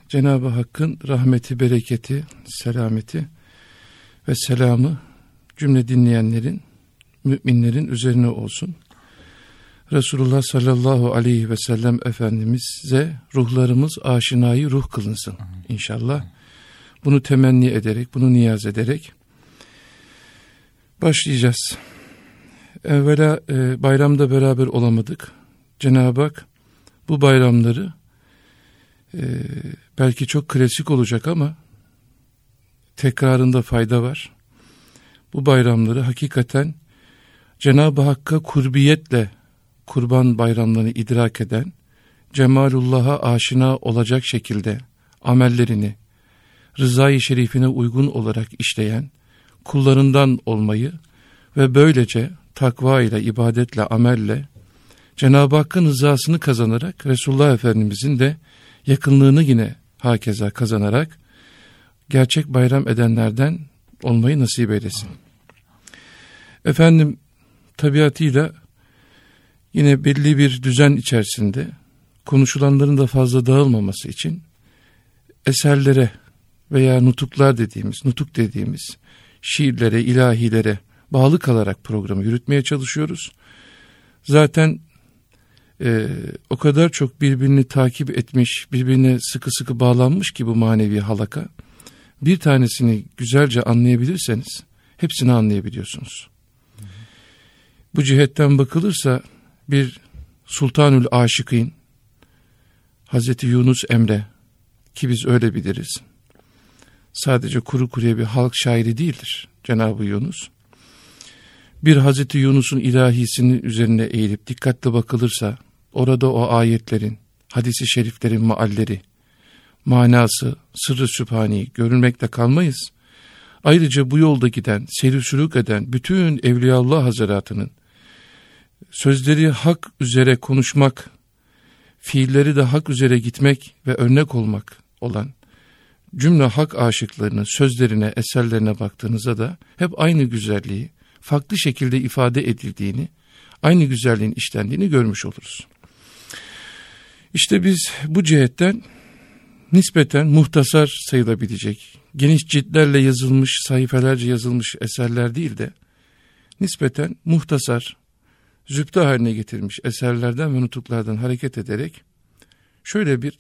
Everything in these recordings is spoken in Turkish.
Cenab-ı Hakk'ın rahmeti, bereketi, selameti ve selamı cümle dinleyenlerin, müminlerin üzerine olsun. Resulullah sallallahu aleyhi ve sellem Efendimiz'e ruhlarımız aşinayı ruh kılınsın inşallah. Bunu temenni ederek, bunu niyaz ederek başlayacağız. Evvela bayramda beraber olamadık. Cenab-ı Hak bu bayramları belki çok klasik olacak ama tekrarında fayda var. Bu bayramları hakikaten Cenab-ı Hakk'a kurbiyetle kurban bayramlarını idrak eden, cemalullah'a aşina olacak şekilde amellerini rızayı şerifine uygun olarak işleyen kullarından olmayı ve böylece takva ile, ibadetle, amelle Cenab-ı Hakk'ın rızasını kazanarak Resulullah Efendimizin de yakınlığını yine hakeza kazanarak gerçek bayram edenlerden olmayı nasip eylesin. Efendim tabiatıyla yine belli bir düzen içerisinde konuşulanların da fazla dağılmaması için eserlere veya nutuk dediğimiz şiirlere, ilahilere bağlı kalarak programı yürütmeye çalışıyoruz. Zaten o kadar çok birbirini takip etmiş, birbirine sıkı sıkı bağlanmış ki bu manevi halaka. Bir tanesini güzelce anlayabilirseniz hepsini anlayabiliyorsunuz. Bu cihetten bakılırsa bir Sultanül Aşıkîn, Hazreti Yunus Emre ki biz öyle biliriz. Sadece kuru kuruya bir halk şairi değildir Cenab-ı Yunus. Bir Hazreti Yunus'un ilahisinin üzerine eğilip dikkatle bakılırsa orada o ayetlerin, hadis-i şeriflerin mealleri, manası, sırrı sübhani görülmekte kalmayız. Ayrıca bu yolda giden, seyir sülûk eden bütün Evliyaullah Hazretleri'nin sözleri hak üzere konuşmak, fiilleri de hak üzere gitmek ve örnek olmak olan cümle hak aşıklarının sözlerine, eserlerine baktığınızda da hep aynı güzelliği, farklı şekilde ifade edildiğini, aynı güzelliğin işlendiğini görmüş oluruz. İşte biz bu cihetten nispeten muhtasar sayılabilecek, geniş ciltlerle yazılmış, sayfalarca yazılmış eserler değil de nispeten muhtasar, zübde haline getirmiş eserlerden ve nutuklardan hareket ederek şöyle bir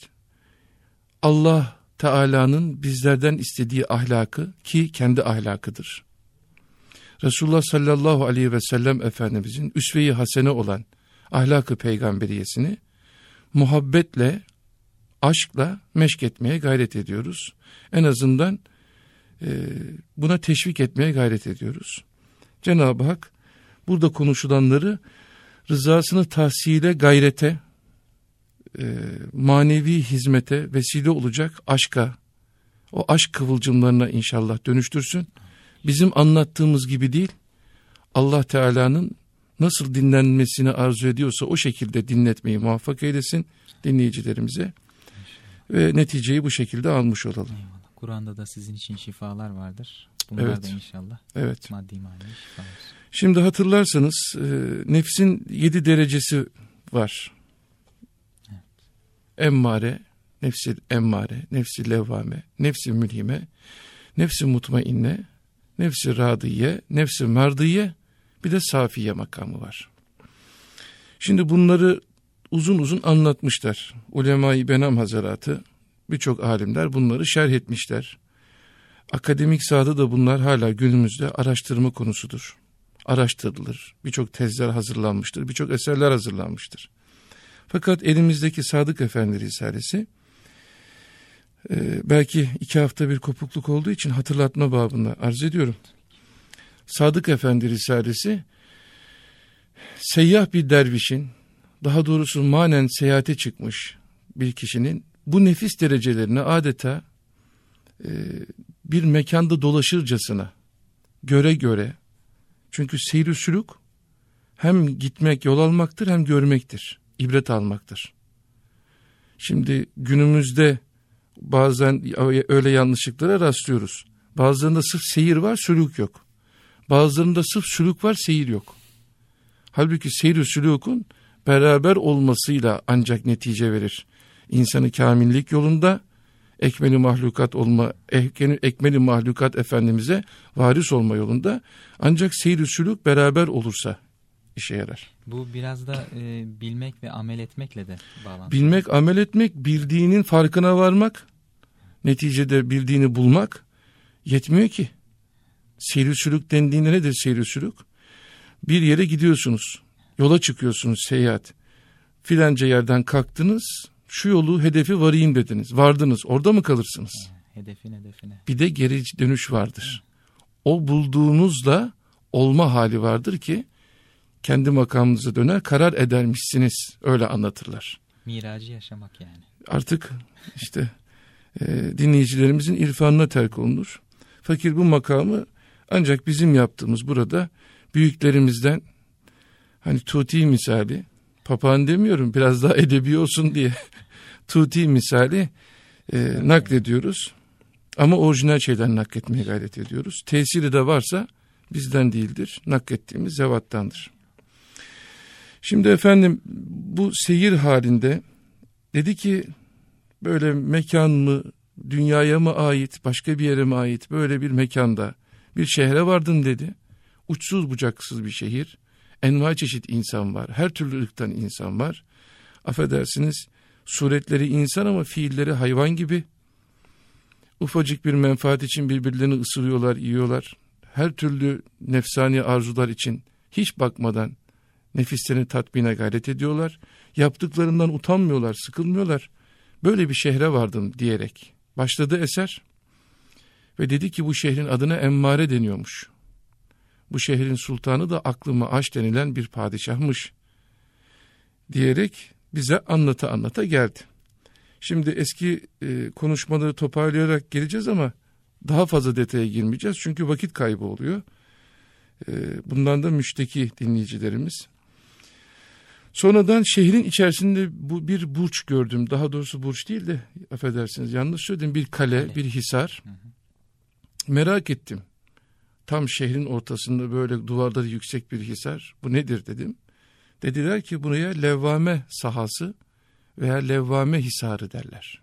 Allah Teala'nın bizlerden istediği ahlakı ki kendi ahlakıdır. Resulullah sallallahu aleyhi ve sellem Efendimizin üsve-i hasene olan ahlak-ı peygamberiyesini muhabbetle, aşkla meşk etmeye gayret ediyoruz. En azından buna teşvik etmeye gayret ediyoruz. Cenab-ı Hak burada konuşulanları rızasını tahsile, gayrete, manevi hizmete vesile olacak aşka, o aşk kıvılcımlarına inşallah dönüştürsün. Bizim anlattığımız gibi değil, Allah Teala'nın nasıl dinlenmesini arzu ediyorsa o şekilde dinletmeyi muvaffak eylesin dinleyicilerimize ve neticeyi bu şekilde almış olalım. Eyvallah. Kur'an'da da sizin için şifalar vardır. Bunlar da inşallah maddi manevi şifa olsun. Şimdi hatırlarsanız nefsin 7 derecesi var. Evet. Emmare, nefsi emmare, nefsi levvame, nefsi mülhime, nefsi mutmainne, nefsi radiye, nefsi merdiye, bir de safiye makamı var. Şimdi bunları uzun uzun anlatmışlar. Ulema-i Benam Hazaratı, birçok alimler bunları şerh etmişler. Akademik sahada da bunlar hala günümüzde araştırma konusudur. Araştırılır. Birçok tezler hazırlanmıştır. Birçok eserler hazırlanmıştır. Fakat elimizdeki Sadık Efendi Risalesi belki 2 hafta bir kopukluk olduğu için hatırlatma babında arz ediyorum. Sadık Efendi Risalesi seyyah bir dervişin, daha doğrusu manen seyahate çıkmış bir kişinin bu nefis derecelerini adeta bir mekanda dolaşırcasına göre göre, çünkü seyr-i sülûk hem gitmek, yol almaktır hem görmektir, ibret almaktır. Şimdi günümüzde bazen öyle yanlışlıklara rastlıyoruz. Bazılarında sırf seyir var, sülûk yok. Bazılarında sırf sülûk var, seyir yok. Halbuki seyr-i sülûkun beraber olmasıyla ancak netice verir. İnsanı kamillik yolunda ekmeli mahlukat Efendimiz'e varis olma yolunda. Ancak seyr-i sülûk beraber olursa işe yarar. Bu biraz da bilmek ve amel etmekle de bağlantılı. Bilmek, amel etmek, bildiğinin farkına varmak, neticede bildiğini bulmak yetmiyor ki. Seyr-i sülûk dendiğinde nedir seyr-i sülûk? Bir yere gidiyorsunuz, yola çıkıyorsunuz, seyahat. Filanca yerden kalktınız, şu yolu, hedefi varayım dediniz. Vardınız, orada mı kalırsınız? Hedefine. Bir de geri dönüş vardır. O bulduğunuzla olma hali vardır ki kendi makamınıza döner, karar edermişsiniz. Öyle anlatırlar. Miracı yaşamak yani. Artık işte dinleyicilerimizin irfanına terk olunur. Fakir bu makamı ancak bizim yaptığımız burada büyüklerimizden, hani Tuti misali, papağan demiyorum biraz daha edebi olsun diye Tuti misali naklediyoruz. Ama orijinal şeyden nakletmeye gayret ediyoruz. Tesiri de varsa bizden değildir. Naklettiğimiz zevattandır. Şimdi efendim bu seyir halinde dedi ki böyle mekan mı, dünyaya mı ait, başka bir yere mi ait, böyle bir mekanda bir şehre vardım dedi. Uçsuz bucaksız bir şehir. Enva çeşit insan var. Her türlü ırktan insan var. Affedersiniz, suretleri insan ama fiilleri hayvan gibi. Ufacık bir menfaat için birbirlerini ısırıyorlar, yiyorlar. Her türlü nefsani arzular için hiç bakmadan nefislerini tatmine gayret ediyorlar. Yaptıklarından utanmıyorlar, sıkılmıyorlar. Böyle bir şehre vardım diyerek başladı eser. Ve dedi ki bu şehrin adına Emmare deniyormuş. Bu şehrin sultanı da aklıma aş denilen bir padişahmış diyerek bize anlata geldi. Şimdi eski konuşmaları toparlayarak geleceğiz ama daha fazla detaya girmeyeceğiz. Çünkü vakit kaybı oluyor. Bundan da müşteki dinleyicilerimiz. Sonradan şehrin içerisinde bir burç gördüm. Daha doğrusu burç değil de affedersiniz yanlış söyledim. Bir kale, bir hisar. Merak ettim. Tam şehrin ortasında böyle duvarları yüksek bir hisar. Bu nedir dedim. Dediler ki buraya Levvame sahası veya Levvame hisarı derler.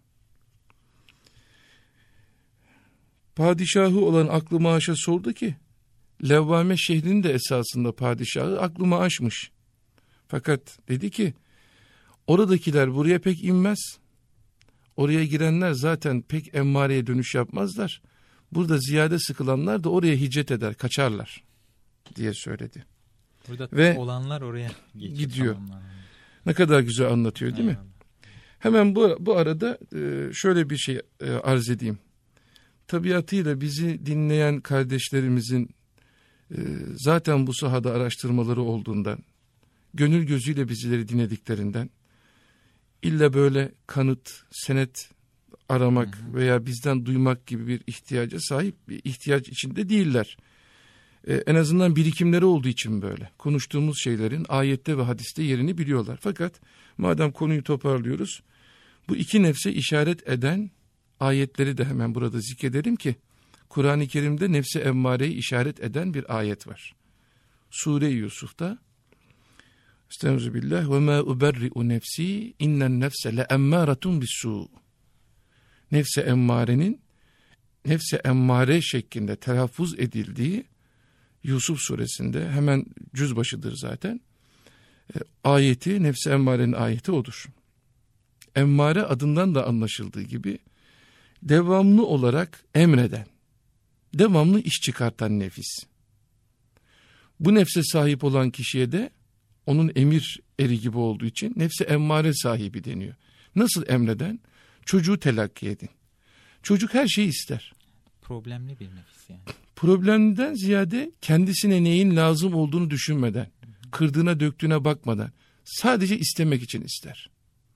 Padişahı olan Aklı Aş'a sordu ki Levvame şehrinin de esasında padişahı Aklı Aş'mış. Fakat dedi ki oradakiler buraya pek inmez. Oraya girenler zaten pek emmareye dönüş yapmazlar. Burada ziyade sıkılanlar da oraya hicret eder, kaçarlar diye söyledi. Burada ve olanlar oraya gidiyor. Ne kadar güzel anlatıyor değil mi? Hemen bu arada şöyle bir şey arz edeyim. Tabiatıyla bizi dinleyen kardeşlerimizin zaten bu sahada araştırmaları olduğundan, gönül gözüyle bizleri dinlediklerinden, illa böyle kanıt, senet aramak veya bizden duymak gibi bir ihtiyaca sahip, bir ihtiyaç içinde değiller. En azından birikimleri olduğu için böyle. Konuştuğumuz şeylerin ayette ve hadiste yerini biliyorlar. Fakat madem konuyu toparlıyoruz, bu iki nefse işaret eden ayetleri de hemen burada zikredelim ki, Kur'an-ı Kerim'de nefse emmareyi işaret eden bir ayet var. Sure-i Yusuf'ta, Estağfirullah, ve ma uberri'u nefsi innen nefse le emmâretun bis-sû. Nefse emmarenin nefse emmare şeklinde telaffuz edildiği Yusuf suresinde hemen cüz başıdır zaten. Ayeti, nefse emmarenin ayeti odur. Emmare adından da anlaşıldığı gibi devamlı olarak emreden, devamlı iş çıkartan nefis. Bu nefse sahip olan kişiye de onun emir eri gibi olduğu için nefse emmare sahibi deniyor. Nasıl emreden? Çocuğu telakki edin. Çocuk her şeyi ister. Problemli bir nefis yani. Problemden ziyade kendisine neyin lazım olduğunu düşünmeden, kırdığına döktüğüne bakmadan sadece istemek için ister.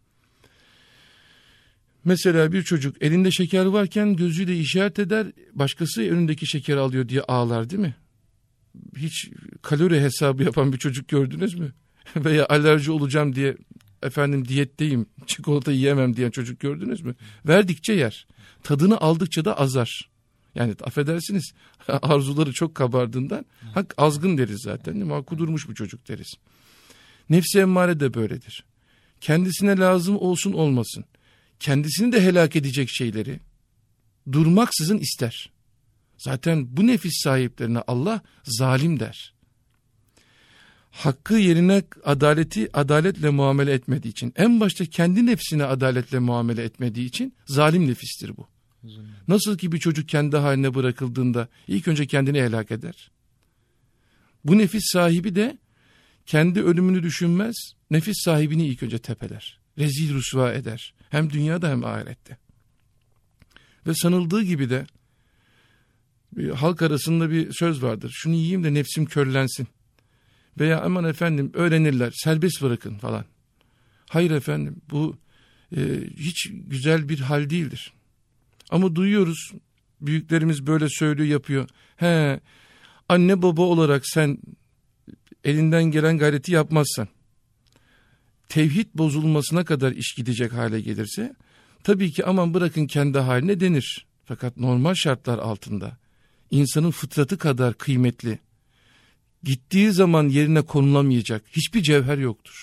Mesela bir çocuk elinde şeker varken gözüyle işaret eder, başkası önündeki şekeri alıyor diye ağlar değil mi? Hiç kalori hesabı yapan bir çocuk gördünüz mü? Veya alerji olacağım diye efendim diyetteyim, çikolata yiyemem diyen çocuk gördünüz mü? Verdikçe yer, tadını aldıkça da azar. Yani affedersiniz arzuları çok kabardığından azgın deriz zaten değil mi? Kudurmuş bu çocuk deriz. Nefs-i emmare de böyledir. Kendisine lazım olsun olmasın, kendisini de helak edecek şeyleri, durmaksızın ister. Zaten bu nefis sahiplerine Allah zalim der. Hakkı yerine adaletle muamele etmediği için, en başta kendi nefsine adaletle muamele etmediği için zalim nefistir bu. Nasıl ki bir çocuk kendi haline bırakıldığında ilk önce kendini helak eder. Bu nefis sahibi de kendi ölümünü düşünmez, nefis sahibini ilk önce tepeler, rezil rüsva eder. Hem dünyada hem ahirette. Ve sanıldığı gibi de halk arasında bir söz vardır. Şunu yiyeyim de nefsim körlensin. Veya aman efendim öğrenirler, serbest bırakın falan. Hayır efendim, bu hiç güzel bir hal değildir. Ama duyuyoruz, büyüklerimiz böyle söylüyor, yapıyor. Anne baba olarak sen elinden gelen gayreti yapmazsan, tevhid bozulmasına kadar iş gidecek hale gelirse, tabii ki aman bırakın kendi haline denir. Fakat normal şartlar altında insanın fıtratı kadar kıymetli, gittiği zaman yerine konulamayacak hiçbir cevher yoktur.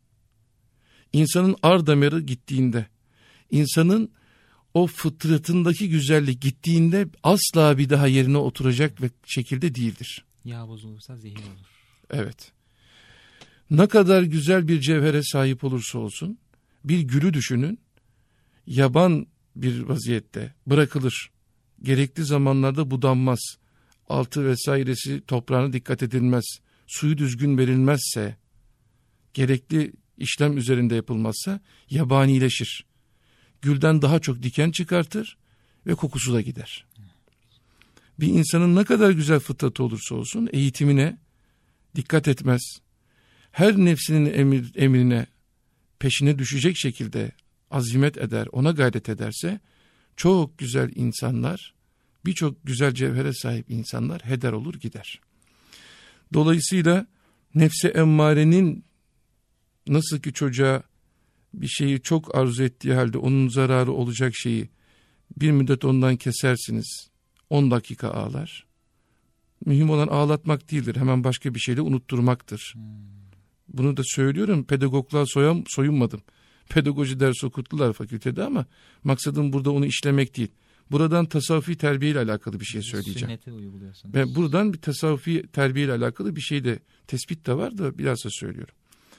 İnsanın ar damarı gittiğinde, insanın o fıtratındaki güzellik gittiğinde asla bir daha yerine oturacak ve şekilde değildir. Yağ bozulursa zehir olur. Evet. Ne kadar güzel bir cevhere sahip olursa olsun, bir gülü düşünün, yaban bir vaziyette bırakılır. Gerekli zamanlarda budanmaz, altı vesairesi toprağına dikkat edilmez, suyu düzgün verilmezse, gerekli işlem üzerinde yapılmazsa yabanileşir. Gülden daha çok diken çıkartır ve kokusu da gider. Bir insanın ne kadar güzel fıtratı olursa olsun eğitimine dikkat etmez, her nefsinin emrine peşine düşecek şekilde azimet eder, ona gayret ederse çok güzel insanlar, birçok güzel cevhere sahip insanlar heder olur gider. Dolayısıyla nefse emmarenin nasıl ki çocuğa bir şeyi çok arzu ettiği halde onun zararı olacak şeyi bir müddet ondan kesersiniz, 10 dakika ağlar. Mühim olan ağlatmak değildir, hemen başka bir şeyle unutturmaktır. Bunu da söylüyorum, pedagogluğa soyunmadım. Pedagoji dersi okuttular fakültede ama maksadım burada onu işlemek değil. Buradan tasavvufi terbiye ile alakalı bir şey söyleyeceğim. Sünneti uyguluyorsunuz. Ve buradan bir tasavvufi terbiye ile alakalı bir şey de tespit de var da bilhassa söylüyorum.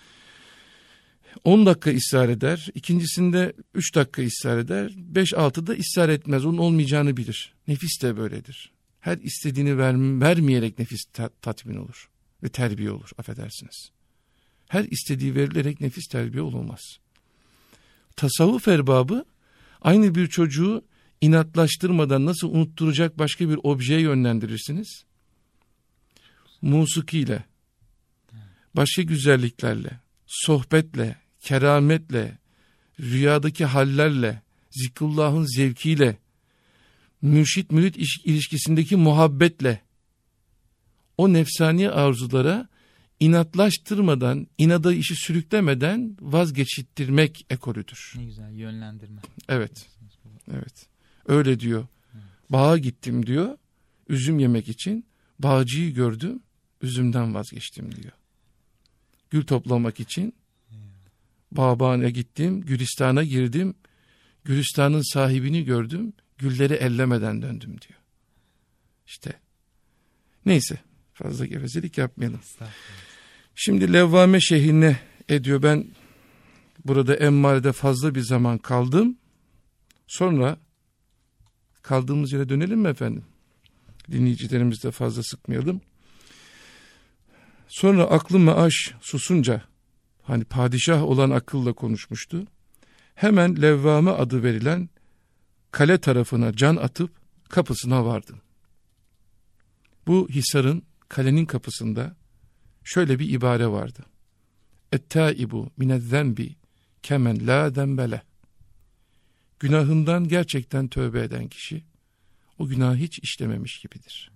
10 dakika ısrar eder, ikincisinde 3 dakika ısrar eder, 5-6'da ısrar etmez, onun olmayacağını bilir. Nefis de böyledir. Her istediğini vermeyerek nefis tatmin olur ve terbiye olur, affedersiniz. Her istediği verilerek nefis terbiye olunmaz. Tasavvuf erbabı aynı bir çocuğu inatlaştırmadan nasıl unutturacak başka bir objeye yönlendirirsiniz? Musikiyle, başka güzelliklerle, sohbetle, kerametle, rüyadaki hallerle, zikrullahın zevkiyle, mürşit mürit ilişkisindeki muhabbetle, o nefsani arzulara inatlaştırmadan, inada işi sürüklemeden vazgeçittirmek ekolüdür. Ne güzel, yönlendirme. Evet, evet. Öyle diyor. Evet. Bağa gittim diyor, üzüm yemek için. Bağcıyı gördüm, üzümden vazgeçtim diyor. Gül toplamak için bağbana gittim, Gülistan'a girdim. Gülistan'ın sahibini gördüm, gülleri ellemeden döndüm diyor. İşte neyse, fazla gevezelik yapmayalım. Şimdi Levvame şehrine ediyor. Ben burada Emmare'de fazla bir zaman kaldım. Sonra kaldığımız yere dönelim mi efendim? Dinleyicilerimizi de fazla sıkmayalım. Sonra aklı meaş susunca, hani padişah olan akılla konuşmuştu. Hemen Levvame adı verilen kale tarafına can atıp kapısına vardım. Bu hisarın, kalenin kapısında şöyle bir ibare vardı. Et-taibu minez-zenbi kemen la zembele. Günahından gerçekten tövbe eden kişi o günahı hiç işlememiş gibidir.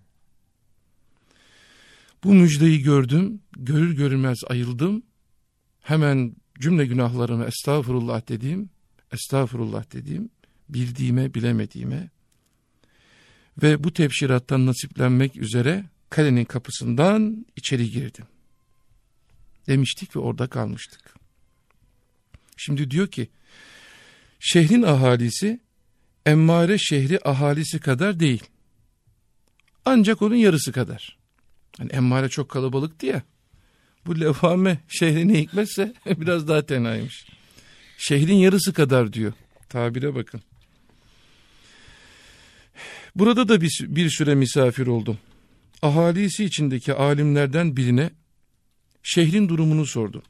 Bu müjdeyi gördüm, görür görmez ayıldım. Hemen cümle günahlarımı estağfurullah dediğim, bildiğime, bilemediğime ve bu tebşirattan nasiplenmek üzere kalenin kapısından içeri girdim. Demiştik ve orada kalmıştık. Şimdi diyor ki, şehrin ahalisi Emmare şehri ahalisi kadar değil. Ancak onun yarısı kadar. Hani Emmare çok kalabalıktı ya. Bu Levvame şehri ne hikmetse biraz daha tenaymış. Şehrin yarısı kadar diyor. Tabire bakın. Burada da bir süre misafir oldum. Ahalisi içindeki alimlerden birine şehrin durumunu sordum.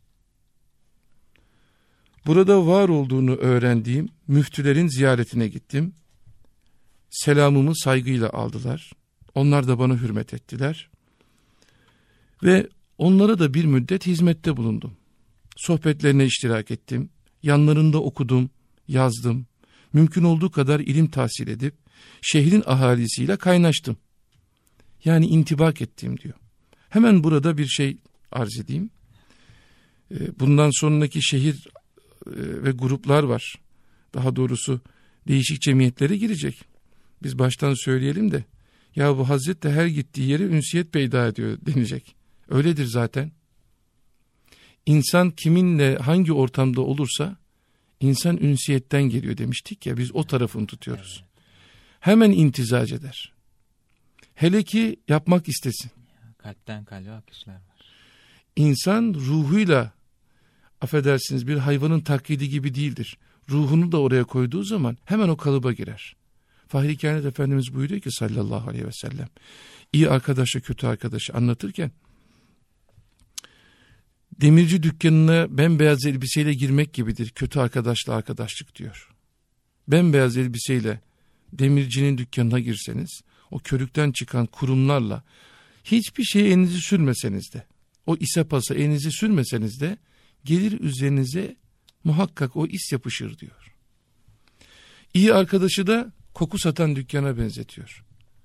Burada var olduğunu öğrendiğim müftülerin ziyaretine gittim. Selamımı saygıyla aldılar. Onlar da bana hürmet ettiler. Ve onlara da bir müddet hizmette bulundum. Sohbetlerine iştirak ettim. Yanlarında okudum, yazdım. Mümkün olduğu kadar ilim tahsil edip şehrin ahalisiyle kaynaştım. Yani intibak ettim diyor. Hemen burada bir şey arz edeyim. Bundan sonraki şehir ve gruplar var. Daha doğrusu değişik cemiyetlere girecek. Biz baştan söyleyelim de ya bu Hazret de her gittiği yere ünsiyet peyda ediyor denecek. Öyledir zaten. İnsan kiminle hangi ortamda olursa insan ünsiyetten geliyor demiştik ya, biz o tarafını tutuyoruz. Hemen imtizac eder. Hele ki yapmak istesin. Kalpten kalbe akışlar var. İnsan ruhuyla, affedersiniz, bir hayvanın taklidi gibi değildir. Ruhunu da oraya koyduğu zaman hemen o kalıba girer. Fahri Kainat Efendimiz buyuruyor ki sallallahu aleyhi ve sellem, iyi arkadaşla kötü arkadaşı anlatırken, demirci dükkanına bembeyaz elbiseyle girmek gibidir kötü arkadaşla arkadaşlık diyor. Bembeyaz elbiseyle demircinin dükkanına girseniz, o körükten çıkan kurumlarla hiçbir şeye elinizi sürmeseniz de, o ise pasa elinizi sürmeseniz de gelir üzerinize muhakkak o is yapışır diyor. İyi arkadaşı da koku satan dükkana benzetiyor.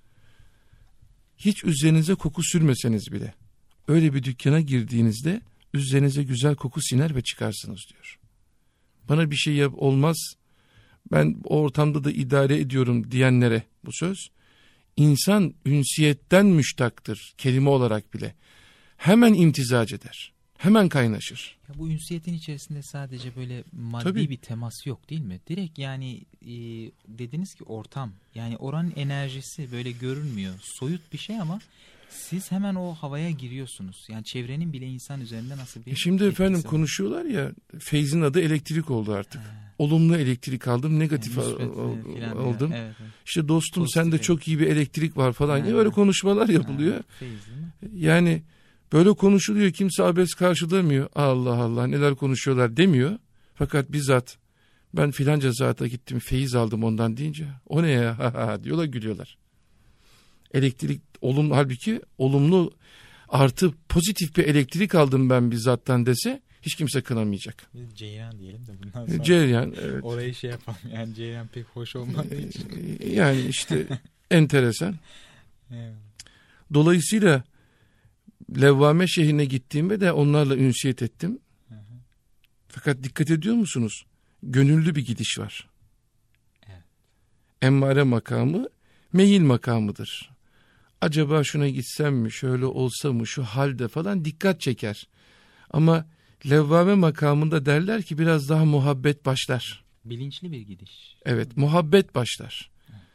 Hiç üzerinize koku sürmeseniz bile öyle bir dükkana girdiğinizde üzerinize güzel koku siner ve çıkarsınız diyor. Bana bir şey olmaz, ben o ortamda da idare ediyorum diyenlere bu söz, insan ünsiyetten müştaktır kelime olarak bile. Hemen imtizac eder. Hemen kaynaşır. Ya bu ünsiyetin içerisinde sadece böyle maddi bir temas yok değil mi? Direkt yani dediniz ki ortam. Yani oranın enerjisi böyle görünmüyor. Soyut bir şey ama siz hemen o havaya giriyorsunuz. Yani çevrenin bile insan üzerinde nasıl bir... Şimdi efendim konuşuyorlar ya, feyzin adı elektrik oldu artık. Olumlu elektrik aldım, negatif aldım. Evet. İşte dostum pozitif, sende çok iyi bir elektrik var falan. Yani öyle konuşmalar yapılıyor. Yani böyle konuşuluyor, kimse abes karşılamıyor. Allah Allah neler konuşuyorlar demiyor. Fakat bizzat ben filanca zata gittim feyiz aldım ondan deyince o ne ya diyorlar, gülüyorlar. Elektrik halbuki olumlu artı pozitif bir elektrik aldım ben bizzattan dese hiç kimse kınamayacak. Ceyran diyelim de bundan sonra. Ceyran, evet. Orayı şey yapalım yani Ceyran pek hoş olmadığı için. Yani işte enteresan. Evet. Dolayısıyla Levvame şehrine gittiğimde de onlarla ünsiyet ettim. Fakat dikkat ediyor musunuz? Gönüllü bir gidiş var. Evet. Emmare makamı meyil makamıdır. Acaba şuna gitsem mi, şöyle olsa mı, şu halde falan dikkat çeker. Ama Levvame makamında derler ki biraz daha muhabbet başlar. Bilinçli bir gidiş. Evet, muhabbet başlar.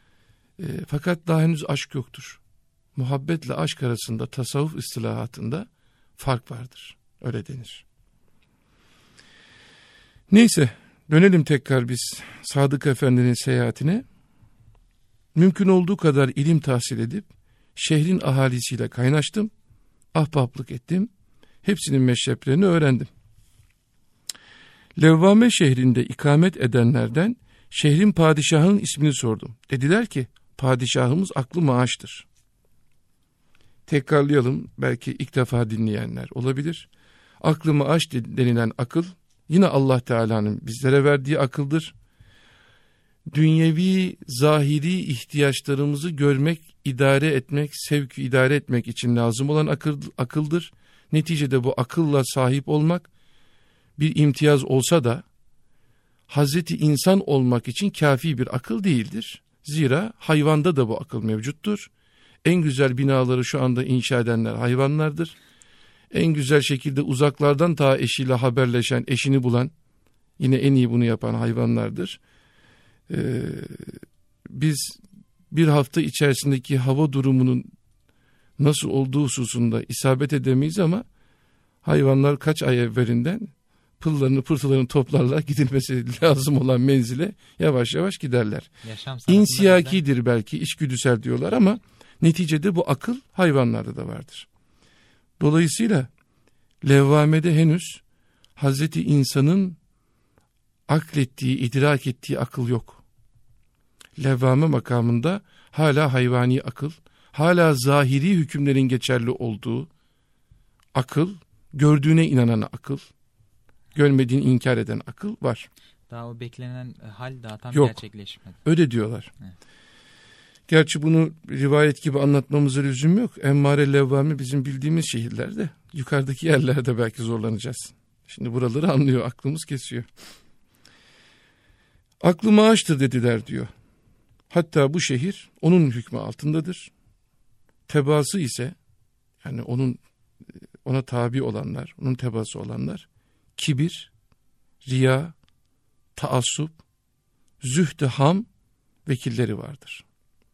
Fakat daha henüz aşk yoktur. Muhabbetle aşk arasında tasavvuf istilahatında fark vardır. Öyle denir. Neyse, dönelim tekrar biz Sadık Efendi'nin seyahatine. Mümkün olduğu kadar ilim tahsil edip şehrin ahalisiyle kaynaştım, ahbaplık ettim, hepsinin meşreplerini öğrendim. Levvame şehrinde ikamet edenlerden şehrin padişahının ismini sordum. Dediler ki padişahımız aklı maaştır. Tekrarlayalım, belki ilk defa dinleyenler olabilir. Aklı maaş denilen akıl yine Allah Teala'nın bizlere verdiği akıldır. Dünyevi, zahiri ihtiyaçlarımızı görmek, idare etmek, sevki idare etmek için lazım olan akıldır. Neticede bu akılla sahip olmak bir imtiyaz olsa da Hazreti insan olmak için kafi bir akıl değildir. Zira hayvanda da bu akıl mevcuttur. En güzel binaları şu anda inşa edenler hayvanlardır. En güzel şekilde uzaklardan ta eşiyle haberleşen, eşini bulan, yine en iyi bunu yapan hayvanlardır. biz bir hafta içerisindeki hava durumunun nasıl olduğu hususunda isabet edemeyiz ama hayvanlar kaç ay evvelinden pıllarını pırtılarını toplarlar, gidilmesi lazım olan menzile yavaş yavaş giderler. İnsiyakidir belki, içgüdüsel diyorlar ama neticede bu akıl hayvanlarda da vardır. Dolayısıyla levvamede henüz Hazreti insanın aklettiği, idrak ettiği akıl yok. Levvame makamında hala hayvani akıl, hala zahiri hükümlerin geçerli olduğu akıl, gördüğüne inanan akıl, görmediğini inkar eden akıl var. Daha o beklenen hal daha tam yok, gerçekleşmedi. Öyle diyorlar. Evet. Gerçi bunu rivayet gibi anlatmamıza lüzum yok. Emmare levvame bizim bildiğimiz şehirlerde, yukarıdaki yerlerde belki zorlanacağız. Şimdi buraları anlıyor, aklımız kesiyor. Aklı maaştır dediler diyor. Hatta bu şehir onun hükmü altındadır. Tebaası ise, yani ona tabi olanlar, onun tebaası olanlar, kibir, riya, taassup, zühd-i ham vekilleri vardır.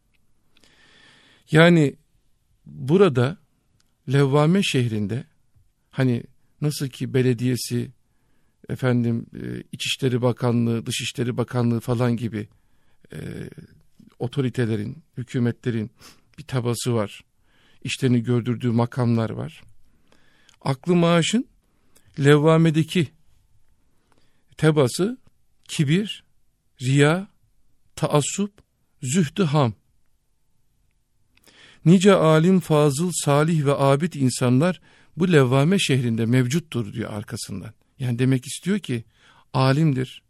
Yani burada Levvame şehrinde, hani nasıl ki belediyesi, İçişleri Bakanlığı, Dışişleri Bakanlığı falan gibi otoritelerin, hükümetlerin bir tabası var. İşlerini gördürdüğü makamlar var. Aklı maaşın levvamedeki tebası kibir, riya, taassup, zühd-i ham. Nice alim, fazıl, salih ve abid insanlar bu levvame şehrinde mevcuttur diyor arkasından. Yani demek istiyor ki alimdir,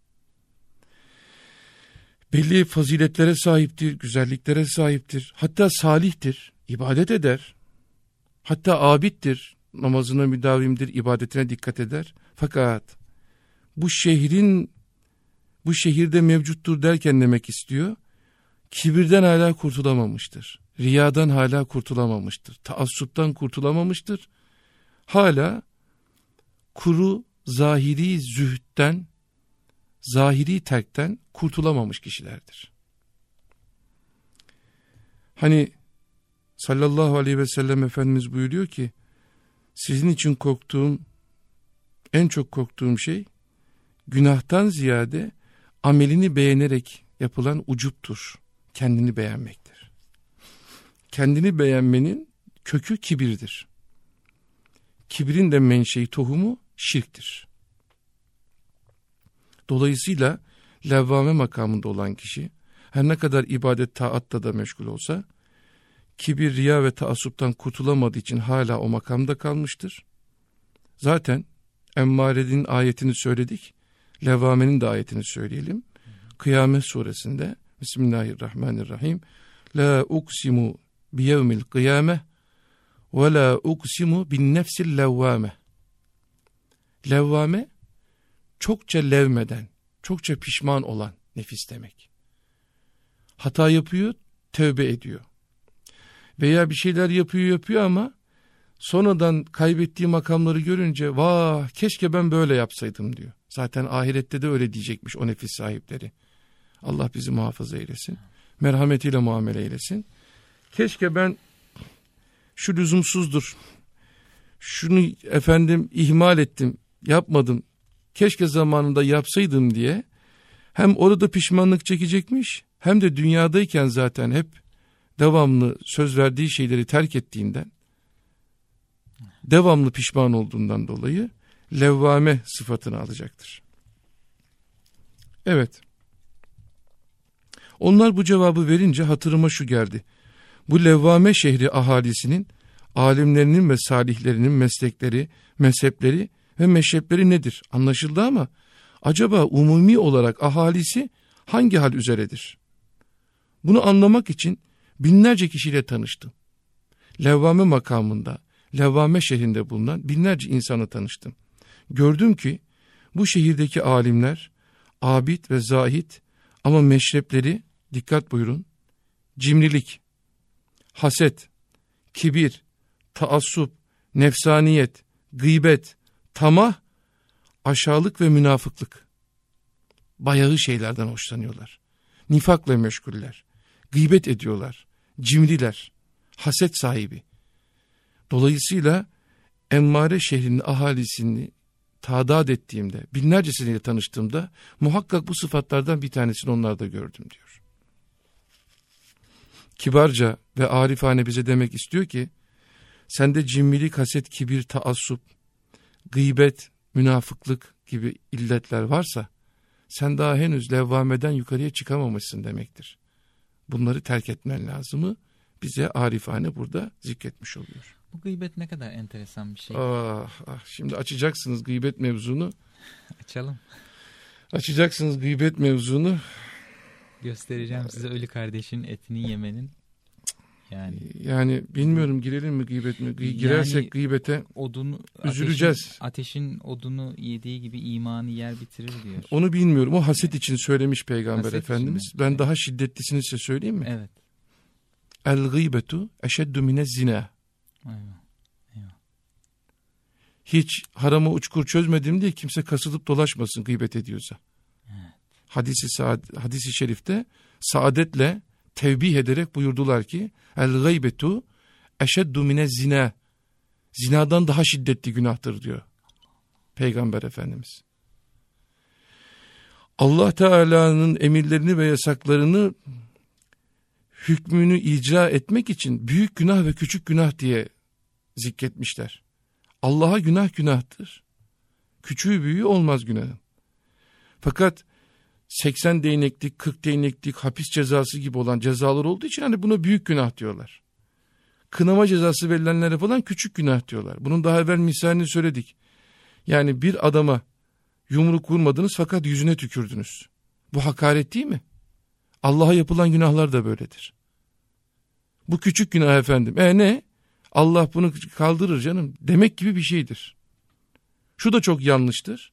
belli faziletlere sahiptir, güzelliklere sahiptir, hatta salihtir, ibadet eder, hatta abiddir, namazına müdavimdir, ibadetine dikkat eder. Fakat bu şehirde mevcuttur derken demek istiyor, kibirden hala kurtulamamıştır, riyadan hala kurtulamamıştır, taassuptan kurtulamamıştır, hala kuru zahiri zühtten, zahiri terkten kurtulamamış kişilerdir. Hani sallallahu aleyhi ve sellem Efendimiz buyuruyor ki, sizin için en çok korktuğum şey, günahtan ziyade amelini beğenerek yapılan ucuptur, kendini beğenmektir. Kendini beğenmenin kökü kibirdir. Kibrin de menşei, tohumu şirktir. Dolayısıyla levvame makamında olan kişi, her ne kadar ibadet taatla da meşgul olsa, kibir, riya ve taassuptan kurtulamadığı için hala o makamda kalmıştır. Zaten Emmare'nin ayetini söyledik, levvamenin de ayetini söyleyelim. Kıyamet suresinde Bismillahirrahmanirrahim. La uksimu biyevmil kıyame ve la uksimu bin nefsil levvame. Levvame, çokça levmeden, çokça pişman olan nefis demek. Hata yapıyor, tövbe ediyor. Veya bir şeyler yapıyor ama sonradan kaybettiği makamları görünce, vah keşke ben böyle yapsaydım diyor. Zaten ahirette de öyle diyecekmiş o nefis sahipleri. Allah bizi muhafaza eylesin. Merhametiyle muamele eylesin. Keşke ben şu lüzumsuzdur, şunu ihmal ettim, yapmadım, keşke zamanında yapsaydım diye hem orada pişmanlık çekecekmiş, hem de dünyadayken zaten hep devamlı söz verdiği şeyleri terk ettiğinden, devamlı pişman olduğundan dolayı levvame sıfatını alacaktır. Evet. Onlar bu cevabı verince hatırıma şu geldi. Bu levvame şehri ahalisinin, alimlerinin ve salihlerinin meslekleri, mezhepleri ve meşrepleri nedir? Anlaşıldı ama acaba umumi olarak ahalisi hangi hal üzeredir? Bunu anlamak için binlerce kişiyle tanıştım. Levvame makamında, levvame şehrinde bulunan binlerce insanla tanıştım. Gördüm ki bu şehirdeki alimler abid ve zahid ama meşrepleri, dikkat buyurun, cimrilik, haset, kibir, taassup, nefsaniyet, gıybet, tamah, aşağılık ve münafıklık. Bayağı şeylerden hoşlanıyorlar. Nifakla meşguller. Gıybet ediyorlar. Cimriler. Haset sahibi. Dolayısıyla Emmare şehrinin ahalisini tadat ettiğimde, binlercesiyle tanıştığımda muhakkak bu sıfatlardan bir tanesini onlarda gördüm diyor. Kibarca ve arifane bize demek istiyor ki, sende cimrilik, haset, kibir, taassup, gıybet, münafıklık gibi illetler varsa, sen daha henüz levvameden yukarıya çıkamamışsın demektir. Bunları terk etmen lazımı bize arifane burada zikretmiş oluyor. Bu gıybet ne kadar enteresan bir şey. Şimdi açacaksınız gıybet mevzunu. Açalım. Açacaksınız gıybet mevzunu. Göstereceğim size ölü kardeşin etini yemenin. Yani bilmiyorum, girelim mi gıybet mi? Girersek yani, gıybete üzüleceğiz. Ateşin odunu yediği gibi imanı yer bitirir diyor. Onu bilmiyorum. O haset için söylemiş Peygamber haset Efendimiz. Ben daha şiddetlisini size söyleyeyim mi? Evet. El gıybetu eşeddu mine zina. Eyvah. Hiç haramı uçkur çözmedim diye kimse kasılıp dolaşmasın gıybet ediyorsa. Evet. Hadis-i şerifte saadetle tevbih ederek buyurdular ki el gıybetu eşeddu mine zina. Zinadan daha şiddetli günahtır diyor Peygamber Efendimiz. Allah Teala'nın emirlerini ve yasaklarını, hükmünü icra etmek için büyük günah ve küçük günah diye zikretmişler. Allah'a günah günahtır. Küçüğü büyüğü olmaz günahın. Fakat 80 değneklik, 40 değneklik hapis cezası gibi olan cezalar olduğu için hani buna büyük günah diyorlar. Kınama cezası verilenlere falan küçük günah diyorlar. Bunun daha evvel misalini söyledik. Yani bir adama yumruk vurmadınız fakat yüzüne tükürdünüz. Bu hakaret değil mi? Allah'a yapılan günahlar da böyledir. Bu küçük günah efendim. Ne? Allah bunu kaldırır canım demek gibi bir şeydir. Şu da çok yanlıştır.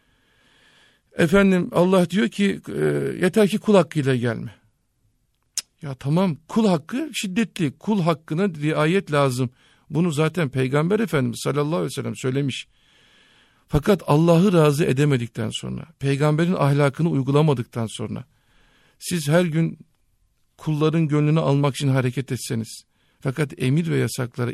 Efendim Allah diyor ki yeter ki kul hakkıyla gelme. Ya tamam, kul hakkı şiddetli. Kul hakkına riayet lazım. Bunu zaten Peygamber Efendimiz sallallahu aleyhi ve sellem söylemiş. Fakat Allah'ı razı edemedikten sonra, peygamberin ahlakını uygulamadıktan sonra, siz her gün kulların gönlünü almak için hareket etseniz, fakat emir ve yasaklara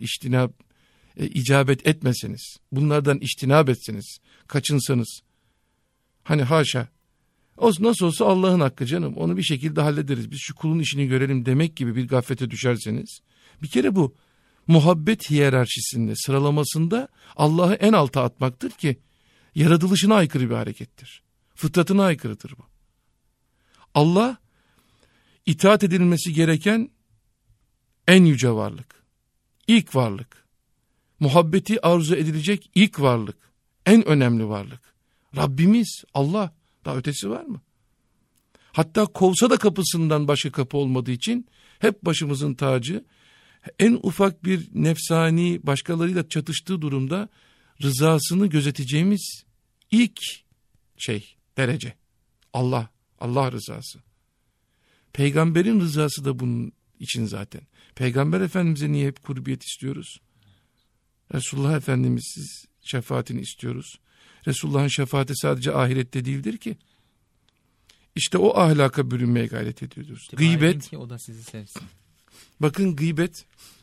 icabet etmeseniz, bunlardan içtinab etseniz, kaçınsanız, hani haşa, o nasıl olsa Allah'ın hakkı canım, onu bir şekilde hallederiz, biz şu kulun işini görelim demek gibi bir gaflete düşerseniz, bir kere bu muhabbet hiyerarşisinde, sıralamasında Allah'ı en alta atmaktır ki, yaratılışına aykırı bir harekettir. Fıtratına aykırıdır bu. Allah, itaat edilmesi gereken en yüce varlık, ilk varlık, muhabbeti arzu edilecek ilk varlık, en önemli varlık. Rabbimiz Allah, daha ötesi var mı? Hatta kovsa da kapısından başka kapı olmadığı için hep başımızın tacı, en ufak bir nefsani başkalarıyla çatıştığı durumda rızasını gözeteceğimiz ilk derece Allah rızası. Peygamberin rızası da bunun için zaten. Peygamber Efendimiz'e niye hep kurbiyet istiyoruz? Resulullah Efendimiz şefaatini istiyoruz. Resulullah'ın şefaati sadece ahirette değildir ki. İşte o ahlaka bürünmeye gayret ediyoruz. Gıybet. Ki o da sizi sevsin. Bakın gıybet,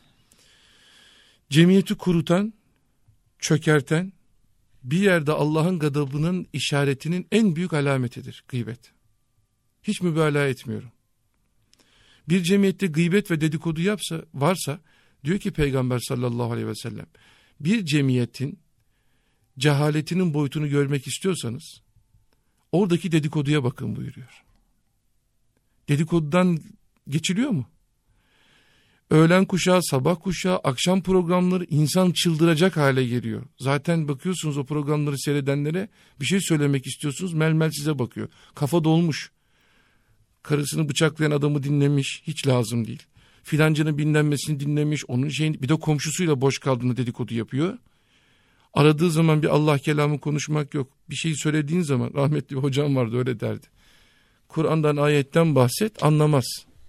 cemiyeti kurutan, çökerten, bir yerde Allah'ın gadabının işaretinin en büyük alametidir gıybet. Hiç mübalağa etmiyorum. Bir cemiyette gıybet ve dedikodu varsa, diyor ki Peygamber sallallahu aleyhi ve sellem, bir cemiyetin cehaletinin boyutunu görmek istiyorsanız, oradaki dedikoduya bakın buyuruyor. Dedikodudan geçiliyor mu? Öğlen kuşağı, sabah kuşağı, akşam programları insan çıldıracak hale geliyor. Zaten bakıyorsunuz o programları seyredenlere bir şey söylemek istiyorsunuz, melmel size bakıyor. Kafa dolmuş. Karısını bıçaklayan adamı dinlemiş, hiç lazım değil. Filancının binlenmesini dinlemiş, onun şeyini, bir de komşusuyla boş kaldığında dedikodu yapıyor. Aradığı zaman bir Allah kelamı konuşmak yok. Bir şey söylediğin zaman, rahmetli bir hocam vardı öyle derdi. Kur'an'dan, ayetten bahset, anlamaz.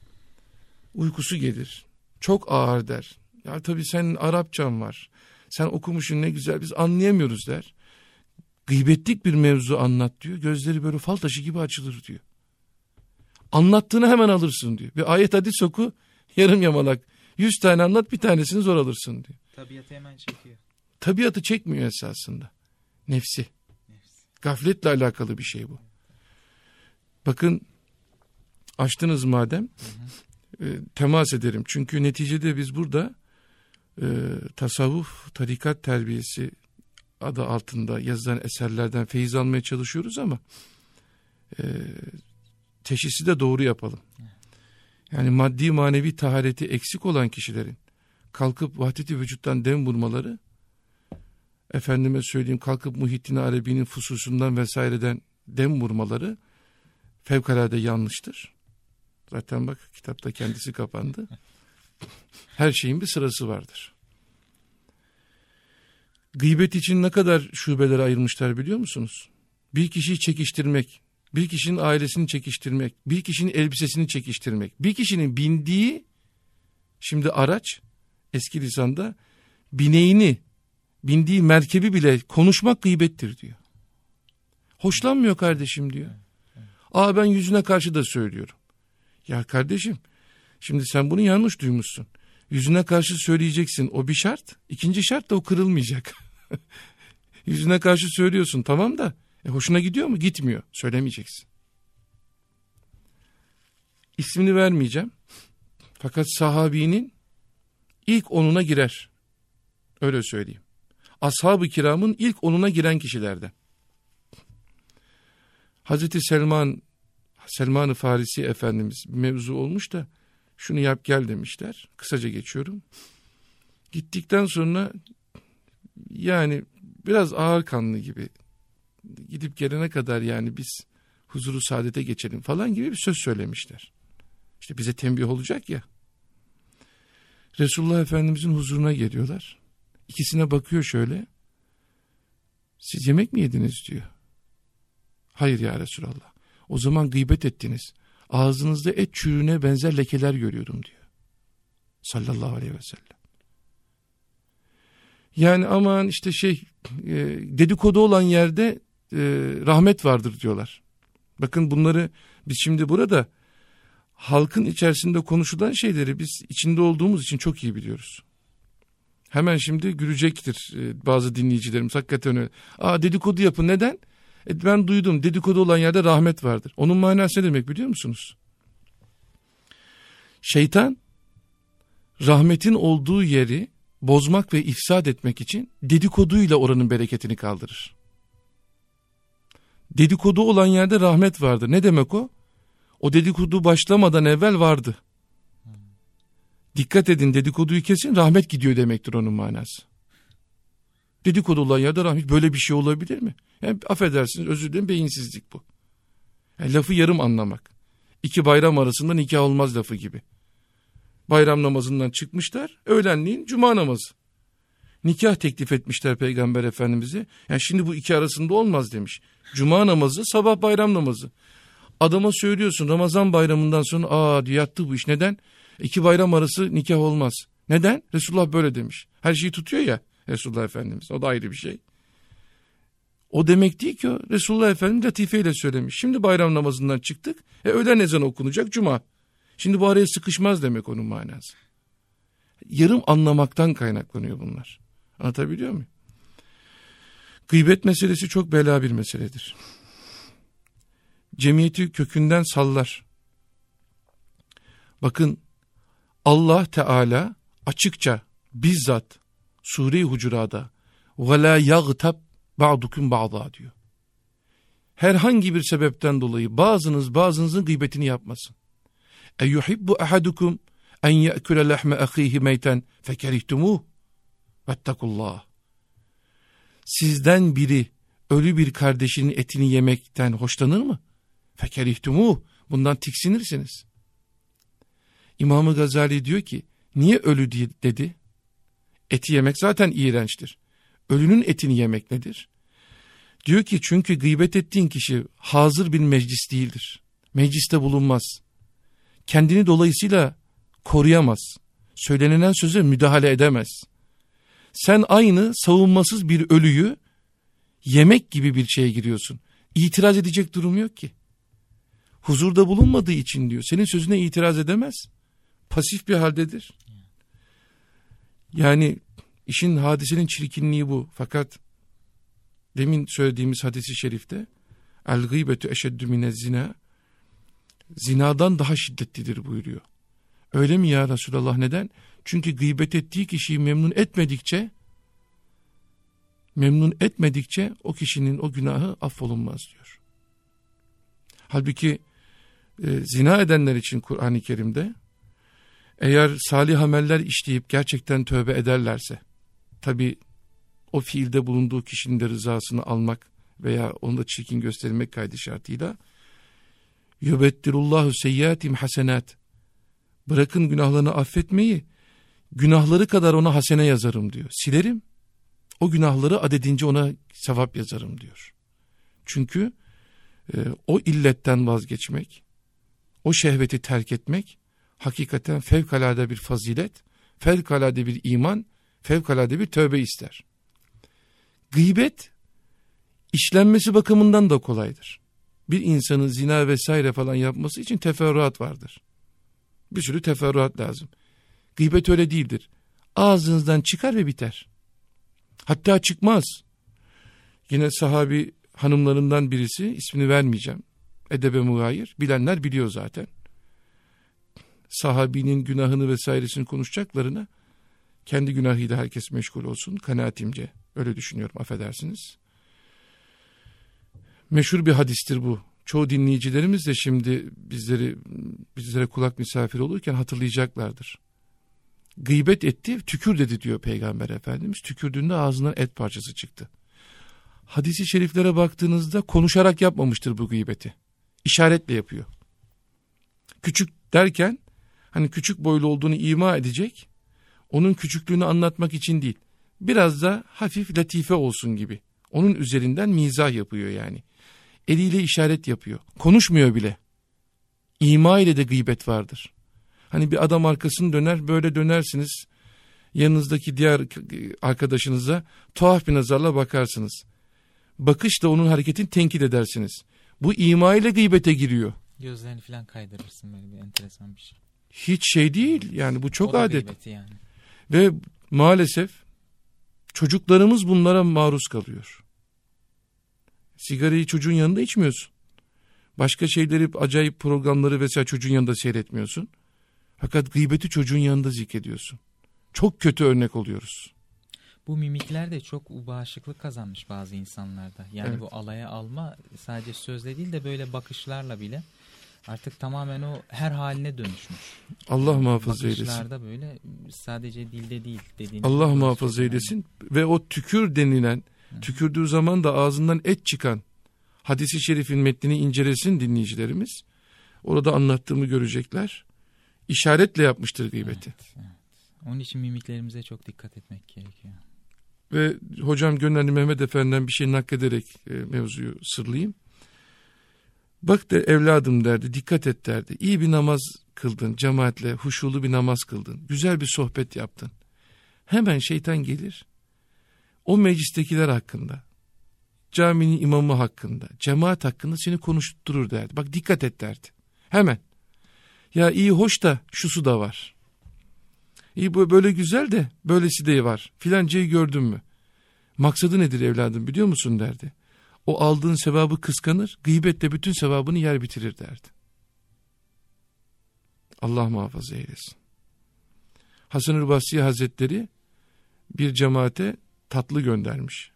Uykusu gelir. Çok ağır der. Ya tabii senin Arapçan var. Sen okumuşsun ne güzel, biz anlayamıyoruz der. Gıybetlik bir mevzu anlat diyor. Gözleri böyle fal taşı gibi açılır diyor. Anlattığını hemen alırsın diyor. Bir ayet hadis oku, yarım yamalak. 100 tane anlat, bir tanesini zor alırsın diyor. Tabiatı hemen çekiyor. Tabiatı çekmiyor esasında. Nefsi. Gafletle alakalı bir şey bu. Bakın, açtınız madem, temas ederim. Çünkü neticede biz burada tasavvuf, tarikat terbiyesi adı altında yazılan eserlerden feyiz almaya çalışıyoruz ama teşhisi de doğru yapalım. Yani maddi manevi tahareti eksik olan kişilerin kalkıp vahdet-i vücuttan dem vurmaları, efendime söyleyeyim kalkıp Muhittin Arabi'nin fususundan vesaireden dem vurmaları fevkalade yanlıştır. Zaten bak, kitapta kendisi kapandı. Her şeyin bir sırası vardır. Gıybet için ne kadar şubeler ayırmışlar biliyor musunuz? Bir kişiyi çekiştirmek, bir kişinin ailesini çekiştirmek, bir kişinin elbisesini çekiştirmek, bir kişinin bindiği, şimdi araç, eski lisanda, bindiği merkebi bile konuşmak gıybettir diyor. Hoşlanmıyor kardeşim diyor. Ben yüzüne karşı da söylüyorum. Ya kardeşim, şimdi sen bunu yanlış duymuşsun. Yüzüne karşı söyleyeceksin, o bir şart. İkinci şart da o kırılmayacak. Yüzüne karşı söylüyorsun, tamam da hoşuna gidiyor mu? Gitmiyor. Söylemeyeceksin. İsmini vermeyeceğim. Fakat sahabinin ilk 10'una girer. Öyle söyleyeyim. Ashab-ı kiramın ilk 10'una giren kişilerden. Hazreti Selman-ı Farisi Efendimiz bir mevzu olmuş da şunu yap gel demişler. Kısaca geçiyorum. Gittikten sonra yani biraz ağır kanlı gibi, gidip gelene kadar yani biz huzuru saadete geçelim falan gibi bir söz söylemişler. İşte bize tembih olacak ya. Resulullah Efendimizin huzuruna geliyorlar. İkisine bakıyor şöyle. Siz yemek mi yediniz diyor. Hayır ya Resulallah. O zaman gıybet ettiniz. Ağzınızda et çürüğüne benzer lekeler görüyorum diyor. Sallallahu aleyhi ve sellem. Yani aman işte dedikodu olan yerde rahmet vardır diyorlar. Bakın bunları biz şimdi burada halkın içerisinde konuşulan şeyleri biz içinde olduğumuz için çok iyi biliyoruz. Hemen şimdi gülecektir bazı dinleyicilerimiz, hakikaten öyle. Dedikodu yapın, neden? Ben duydum, dedikodu olan yerde rahmet vardır. Onun manası ne demek biliyor musunuz? Şeytan rahmetin olduğu yeri bozmak ve ifsad etmek için dedikoduyla oranın bereketini kaldırır. Dedikodu olan yerde rahmet vardır. Ne demek o? O dedikodu başlamadan evvel vardı. Dikkat edin, dedikoduyu kesin, rahmet gidiyor demektir onun manası. Dedikodu olan yerde rahmet, böyle bir şey olabilir mi? Yani affedersiniz, özür dilerim, beyinsizlik bu. Yani lafı yarım anlamak. İki bayram arasında nikah olmaz lafı gibi. Bayram namazından çıkmışlar, öğlenleyin cuma namazı. Nikah teklif etmişler Peygamber Efendimiz'e. Yani şimdi bu iki arasında olmaz demiş. Cuma namazı, sabah bayram namazı. Adama söylüyorsun Ramazan bayramından sonra diyor, yattı bu iş. Neden? İki bayram arası nikah olmaz. Neden? Resulullah böyle demiş. Her şeyi tutuyor ya Resulullah Efendimiz. O da ayrı bir şey. O demek değil ki o. Resulullah Efendimiz latifeyle söylemiş. Şimdi bayram namazından çıktık. Öğlen ezanı okunacak cuma. Şimdi bu araya sıkışmaz demek onun manası. Yarım anlamaktan kaynaklanıyor bunlar. Anlatabiliyor muyum? Gıybet meselesi çok bela bir meseledir. Cemiyeti kökünden sallar. Bakın Allah Teala açıkça bizzat Sure-i Hucurat'ta وَلَا يَغْتَبْ بَعْضُكُمْ بَعْضًا diyor. Herhangi bir sebepten dolayı bazınızın gıybetini yapmasın. اَيُحِبُّ اَحَدُكُمْ اَنْ يَأْكُلَ لَحْمَ اَخِيهِ مَيْتًا فَكَرِهْتُمُوهُ وَاتَّقُوا اللّٰهِ. Sizden biri ölü bir kardeşinin etini yemekten hoşlanır mı? فَكَرِهْتُمُوهُ. Bundan tiksinirsiniz. İmam-ı Gazali diyor ki, niye ölü dedi? Eti yemek zaten iğrençtir. Ölünün etini yemek nedir? Diyor ki çünkü gıybet ettiğin kişi hazır bir meclis değildir. Mecliste bulunmaz. Kendini dolayısıyla koruyamaz. Söylenilen söze müdahale edemez. Sen aynı savunmasız bir ölüyü yemek gibi bir şeye giriyorsun. İtiraz edecek durum yok ki. huzurda bulunmadığı için diyor, senin sözüne itiraz edemez. Pasif bir haldedir. Yani işin, hadisenin çirkinliği bu. Fakat demin söylediğimiz hadis-i şerifte el-gıybetu eşeddü minez-zina, zinadan daha şiddetlidir buyuruyor. Öyle mi ya Resulallah, neden? Çünkü gıybet ettiği kişiyi memnun etmedikçe o kişinin o günahı affolunmaz diyor. Halbuki zina edenler için Kur'an-ı Kerim'de eğer salih ameller işleyip gerçekten tövbe ederlerse, tabi o fiilde bulunduğu kişinin de rızasını almak veya onu da çirkin göstermek kaydı şartıyla, yubettirullahu seyyiatim hasenat, bırakın günahlarını affetmeyi, günahları kadar ona hasene yazarım diyor. Silerim, o günahları adedince ona sevap yazarım diyor. Çünkü o illetten vazgeçmek, o şehveti terk etmek hakikaten fevkalade bir fazilet, fevkalade bir iman, fevkalade bir tövbe ister. Gıybet işlenmesi bakımından da kolaydır. Bir insanın zina vesaire falan yapması için teferruat vardır. Bir sürü teferruat lazım. Gıybet öyle değildir. Ağzınızdan çıkar ve biter. Hatta çıkmaz. Yine sahabi hanımlarından birisi, ismini vermeyeceğim, edebe mugayir, bilenler biliyor zaten. Sahabinin günahını vesairesini konuşacaklarına kendi günahıyla herkes meşgul olsun, kanaatimce öyle düşünüyorum, affedersiniz. Meşhur bir hadistir bu. Çoğu dinleyicilerimiz de şimdi bizlere kulak misafir olurken hatırlayacaklardır. Gıybet etti, tükür dedi diyor Peygamber Efendimiz. Tükürdüğünde ağzından et parçası çıktı. Hadis-i şeriflere baktığınızda konuşarak yapmamıştır bu gıybeti. İşaretle yapıyor. Küçük derken hani küçük boylu olduğunu ima edecek, onun küçüklüğünü anlatmak için değil. Biraz da hafif latife olsun gibi. Onun üzerinden mizah yapıyor yani. Eliyle işaret yapıyor. Konuşmuyor bile. İma ile de gıybet vardır. Hani bir adam arkasını döner, böyle dönersiniz. Yanınızdaki diğer arkadaşınıza tuhaf bir nazarla bakarsınız. Bakışla onun hareketini tenkit edersiniz. Bu ima ile gıybete giriyor. Gözlerini falan kaydırırsın, böyle bir enteresan bir şey. Hiç şey değil yani, bu çok adet. Yani. Ve maalesef çocuklarımız bunlara maruz kalıyor. Sigarayı çocuğun yanında içmiyorsun. Başka şeyleri, acayip programları vesaire çocuğun yanında seyretmiyorsun. Fakat gıybeti çocuğun yanında zikrediyorsun. Çok kötü örnek oluyoruz. Bu mimikler de çok bağışıklık kazanmış bazı insanlarda. Yani evet, bu alaya alma sadece sözle değil de böyle bakışlarla bile artık tamamen o her haline dönüşmüş. Allah muhafaza eylesin. Bakışlarda böyle sadece dilde değil. Allah muhafaza eylesin. Ve o tükür denilen, tükürdüğü zaman da ağzından et çıkan hadis-i şerifin metnini incelesin dinleyicilerimiz. Orada anlattığımı görecekler. İşaretle yapmıştır gıybeti. Evet, evet. Onun için mimiklerimize çok dikkat etmek gerekiyor. Ve hocam Gönenli Mehmet Efendi'den bir şey naklederek mevzuyu sırlayayım. Bak de evladım derdi, dikkat et derdi. İyi bir namaz kıldın, cemaatle huşulu bir namaz kıldın. Güzel bir sohbet yaptın. Hemen şeytan gelir. O meclistekiler hakkında, caminin imamı hakkında, cemaat hakkında seni konuşturur derdi. Bak dikkat et derdi. Hemen. Ya iyi hoş da şusu da var. İyi böyle güzel de böylesi de var. Filancayı gördün mü? Maksadı nedir evladım biliyor musun derdi. O aldığın sevabı kıskanır, gıybetle bütün sevabını yer bitirir derdi. Allah muhafaza eylesin. Hasan-ı Basri Hazretleri bir cemaate tatlı göndermiş.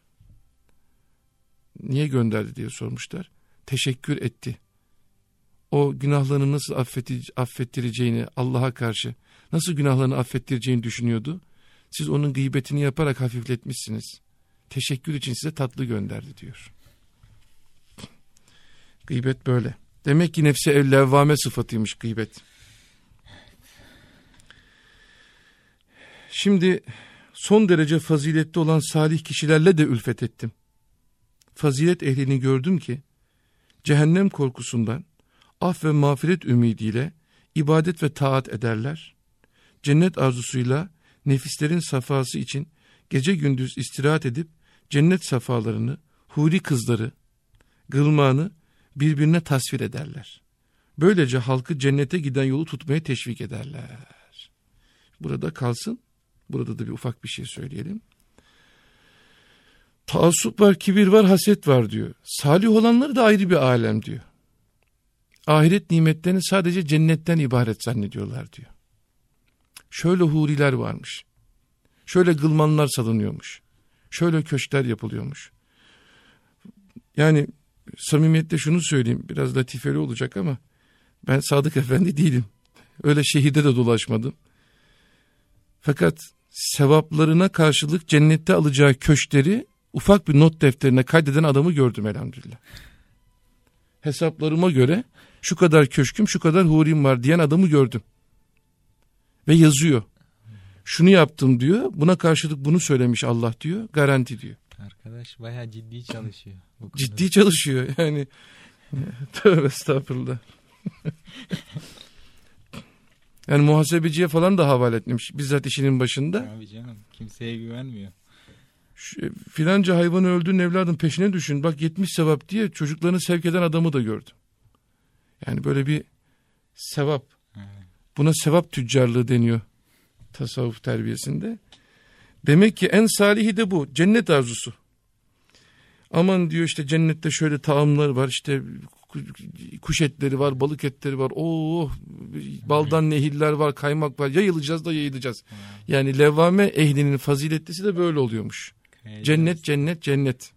Niye gönderdi diye sormuşlar. Teşekkür etti. O günahlarını nasıl affettireceğini, Allah'a karşı nasıl günahlarını affettireceğini düşünüyordu. Siz onun gıybetini yaparak hafifletmişsiniz. Teşekkür için size tatlı gönderdi diyor. Gıybet böyle. Demek ki nefse el-levvame sıfatıymış gıybet. Şimdi son derece faziletli olan salih kişilerle de ülfet ettim. Fazilet ehlini gördüm ki cehennem korkusundan af ve mağfiret ümidiyle ibadet ve taat ederler. Cennet arzusuyla nefislerin safası için gece gündüz istirahat edip cennet safalarını, huri kızları, gılmanı birbirine tasvir ederler. Böylece halkı cennete giden yolu tutmaya teşvik ederler. Burada kalsın. Burada da bir ufak bir şey söyleyelim. Taassup var, kibir var, haset var diyor. Salih olanları da ayrı bir alem diyor. Ahiret nimetlerini sadece cennetten ibaret zannediyorlar diyor. Şöyle huriler varmış. Şöyle gılmanlar salınıyormuş. Şöyle köşkler yapılıyormuş. Yani samimiyetle şunu söyleyeyim. Biraz latifeli olacak ama ben Sadık Efendi değilim. Öyle şehirde de dolaşmadım. Fakat sevaplarına karşılık cennette alacağı köşkleri ufak bir not defterine kaydeden adamı gördüm elhamdülillah. Hesaplarıma göre şu kadar köşküm, şu kadar hurim var diyen adamı gördüm. Ve yazıyor. Şunu yaptım diyor. Buna karşılık bunu söylemiş Allah diyor. Garanti diyor. Arkadaş bayağı ciddi çalışıyor. Ciddi çalışıyor yani. Tövbe estağfurullah. Yani muhasebeciye falan da havale etmiş. Bizzat işinin başında. Abi canım, kimseye güvenmiyor. Filanca hayvanı öldüğün evladın peşine düşün. Bak 70 sevap diye çocuklarını sevk eden adamı da gördüm. Yani böyle bir sevap. Buna sevap tüccarlığı deniyor tasavvuf terbiyesinde. Demek ki en salihi de bu. Cennet arzusu. Aman diyor işte cennette şöyle taamlar var, işte kuş etleri var, balık etleri var. Oh, baldan nehirler var, kaymak var. Yayılacağız da yayılacağız. Yani levvame ehlinin faziletlisi de böyle oluyormuş. Cennet, cennet, cennet.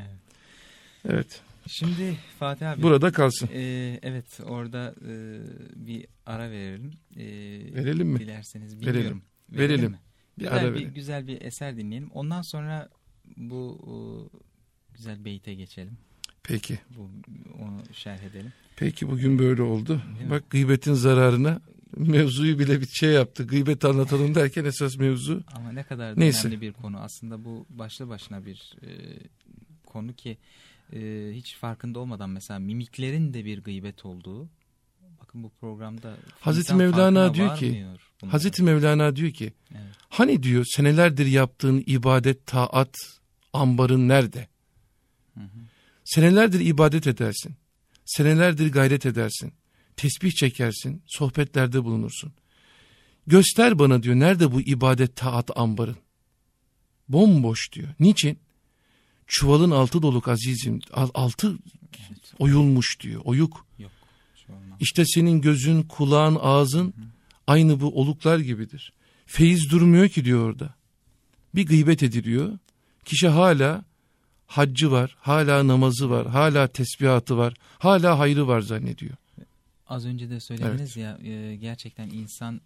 Evet. Şimdi Fatih abi. Burada kalsın. Evet, orada bir ara verelim. Verelim mi? Dilerseniz bilmiyorum. Verelim. Güzel bir eser dinleyelim. Ondan sonra bu güzel beyte geçelim. Peki. Onu şerh edelim. Peki, bugün böyle oldu. Bak, gıybetin zararına mevzuyu bile bir şey yaptı. Gıybet anlatalım derken esas mevzu. Ama ne kadar da önemli bir konu. Aslında bu başlı başına bir konu ki hiç farkında olmadan mesela mimiklerin de bir gıybet olduğu. Bakın bu programda Hazreti Mevlana diyor ki evet. Hani diyor senelerdir yaptığın ibadet, taat, ambarın nerede? Hı hı. Senelerdir ibadet edersin. Senelerdir gayret edersin. Tesbih çekersin, sohbetlerde bulunursun. Göster bana diyor, nerede bu ibadet, taat ambarın? Bomboş diyor. Niçin? Çuvalın altı doluk azizim. Altı oyulmuş diyor. Oyuk. Yok. İşte senin gözün, kulağın, ağzın aynı bu oluklar gibidir. Feyiz durmuyor ki diyor orada. Bir gıybet ediliyor. Kişi hala haccı var, hala namazı var, hala tesbihatı var, hala hayrı var zannediyor. Az önce de söylediniz ya, gerçekten insan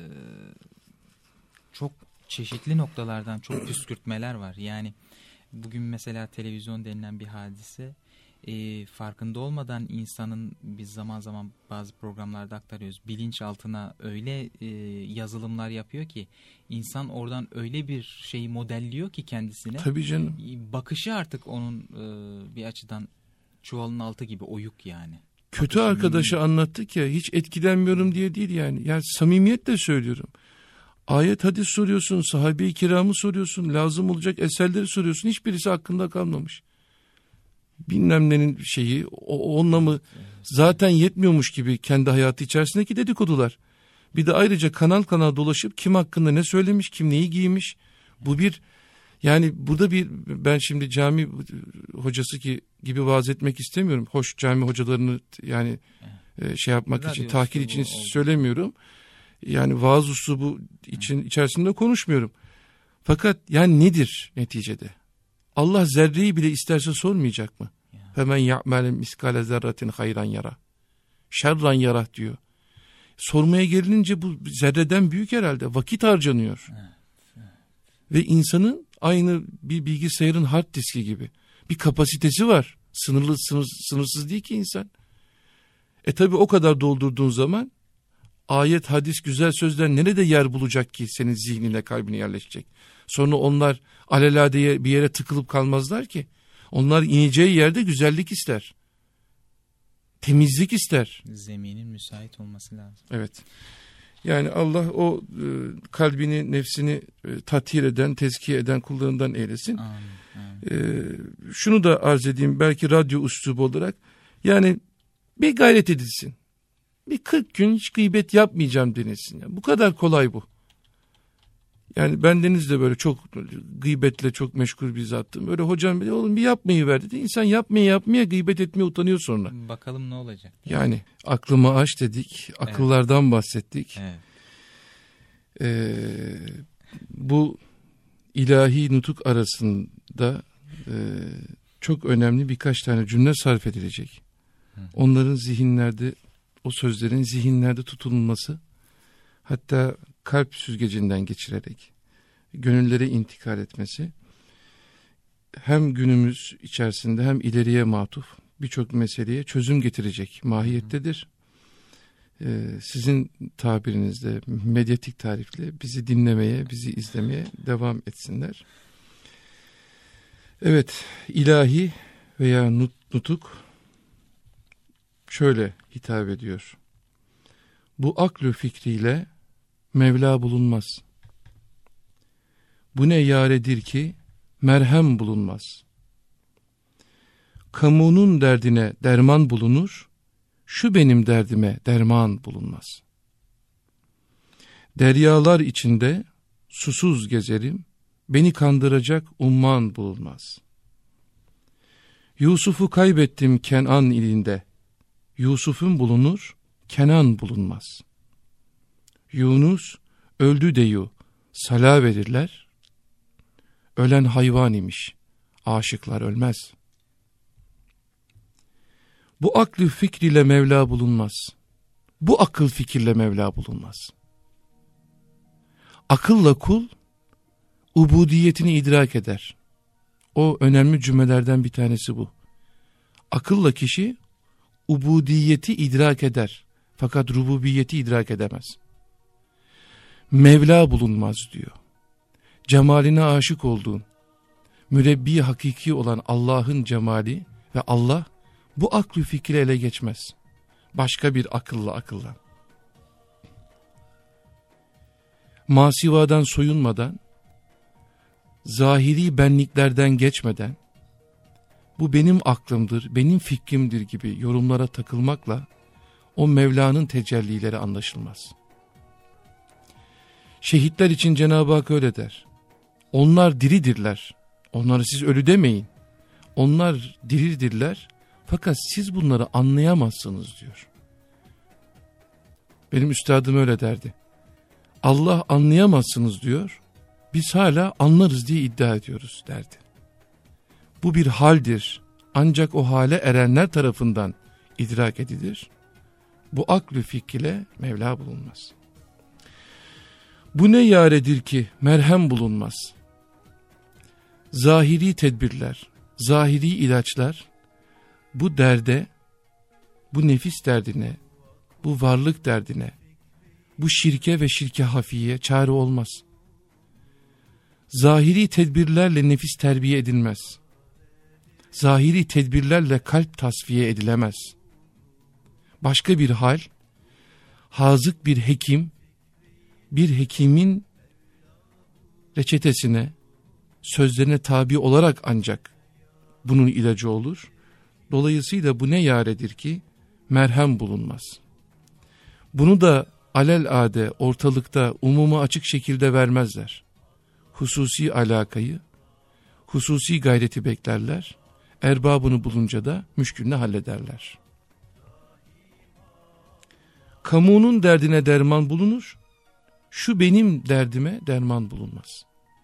çok çeşitli noktalardan çok püskürtmeler var. Yani bugün mesela televizyon denilen bir hadise, farkında olmadan insanın, biz zaman zaman bazı programlarda aktarıyoruz, bilinçaltına öyle yazılımlar yapıyor ki insan oradan öyle bir şeyi modelliyor ki kendisine. Tabii canım. Bakışı artık onun bir açıdan çuvalın altı gibi oyuk yani. Kötü arkadaşı anlattık ya, hiç etkilenmiyorum diye değil yani. Yani samimiyetle söylüyorum. Ayet hadis soruyorsun, sahabe-i kiramı soruyorsun, lazım olacak eserleri soruyorsun. Hiçbirisi hakkında kalmamış. Bilmem nenin şeyi, onunla mı zaten yetmiyormuş gibi kendi hayatı içerisindeki dedikodular. Bir de ayrıca kanal kanal dolaşıp kim hakkında ne söylemiş, kim neyi giymiş. Bu bir, yani burada bir, ben şimdi cami hocası gibi vaaz etmek istemiyorum. Hoş, cami hocalarını yani şey yapmak için, tahkir için söylemiyorum. Yani vaaz uslubu içerisinde konuşmuyorum. Fakat yani nedir neticede? Allah zerreyi bile isterse sormayacak mı? Femen ya'mel miskale zerratin hayran yara. Şerran yara diyor. Sormaya gelinince bu zerreden büyük herhalde. Vakit harcanıyor. Ve insanın aynı bir bilgisayarın hard diski gibi bir kapasitesi var. Sınırsız değil ki insan. Tabi o kadar doldurduğun zaman ayet, hadis, güzel sözler nerede yer bulacak ki senin zihnine, kalbine yerleşecek? Sonra onlar alelade bir yere tıkılıp kalmazlar ki. Onlar ineceği yerde güzellik ister. Temizlik ister. Zeminin müsait olması lazım. Evet. Yani Allah o kalbini, nefsini tathir eden, tezkiye eden kullarından eylesin. Amin. Şunu da arz edeyim, belki radyo üslubu olarak. Yani bir gayret edilsin. Bir 40 gün hiç gıybet yapmayacağım denilsin. Yani bu kadar kolay bu. Yani bendeniz de böyle çok gıybetle çok meşgul bir zattım. Böyle hocam oğlum bir yapmayı ver dedi. İnsan yapmaya gıybet etmeye utanıyor sonra. Bakalım ne olacak. Yani aklımı aç dedik. Akıllardan bahsettik. Evet. Bu ilahi nutuk arasında çok önemli birkaç tane cümle sarf edilecek. Onların zihinlerde, o sözlerin zihinlerde tutulması, hatta kalp süzgecinden geçirerek gönüllere intikal etmesi, hem günümüz içerisinde hem ileriye matuf birçok meseleye çözüm getirecek mahiyettedir. Sizin tabirinizde medyatik tarifle bizi dinlemeye, bizi izlemeye devam etsinler. Evet, ilahi veya nutuk şöyle hitap ediyor. Bu aklü fikriyle Mevla bulunmaz. Bu ne yaredir ki merhem bulunmaz. Kamunun derdine derman bulunur, şu benim derdime derman bulunmaz. Deryalar içinde susuz gezerim, beni kandıracak umman bulunmaz. Yusuf'u kaybettim Kenan ilinde, Yusuf'un bulunur, Kenan bulunmaz. Yunus öldü deyu, sala verirler, ölen hayvan imiş, aşıklar ölmez. Bu aklı fikriyle Mevla bulunmaz. Bu akıl fikirle Mevla bulunmaz. Akılla kul ubudiyetini idrak eder. O önemli cümlelerden bir tanesi bu. Akılla kişi ubudiyeti idrak eder. Fakat rububiyeti idrak edemez. Mevla bulunmaz diyor. Cemaline aşık olduğun, mürebbi hakiki olan Allah'ın cemali ve Allah bu aklı fikri ele geçmez. Başka bir akılla. Masivadan soyunmadan, zahiri benliklerden geçmeden, bu benim aklımdır, benim fikrimdir gibi yorumlara takılmakla o Mevla'nın tecellileri anlaşılmaz. Şehitler için Cenab-ı Hak öyle der. Onlar diridirler. Onlara siz ölü demeyin. Onlar diridirler. Fakat siz bunları anlayamazsınız diyor. Benim üstadım öyle derdi. Allah anlayamazsınız diyor. Biz hala anlarız diye iddia ediyoruz derdi. Bu bir haldir. Ancak o hale erenler tarafından idrak edilir. Bu aklı fikriyle Mevla bulunmaz. Bu ne yaredir ki merhem bulunmaz. Zahiri tedbirler, zahiri ilaçlar bu derde, bu nefis derdine, bu varlık derdine, bu şirke ve şirke hafiye çare olmaz. Zahiri tedbirlerle nefis terbiye edilmez. Zahiri tedbirlerle kalp tasfiye edilemez. Başka bir hal, hazık bir hekim, bir hekimin reçetesine, sözlerine tabi olarak ancak bunun ilacı olur. Dolayısıyla bu ne yaredir ki merhem bulunmaz. Bunu da alelade ortalıkta umuma açık şekilde vermezler. Hususi alakayı, hususi gayreti beklerler. Erbabını bulunca da müşkülünü hallederler. Kamunun derdine derman bulunur, şu benim derdime derman bulunmaz.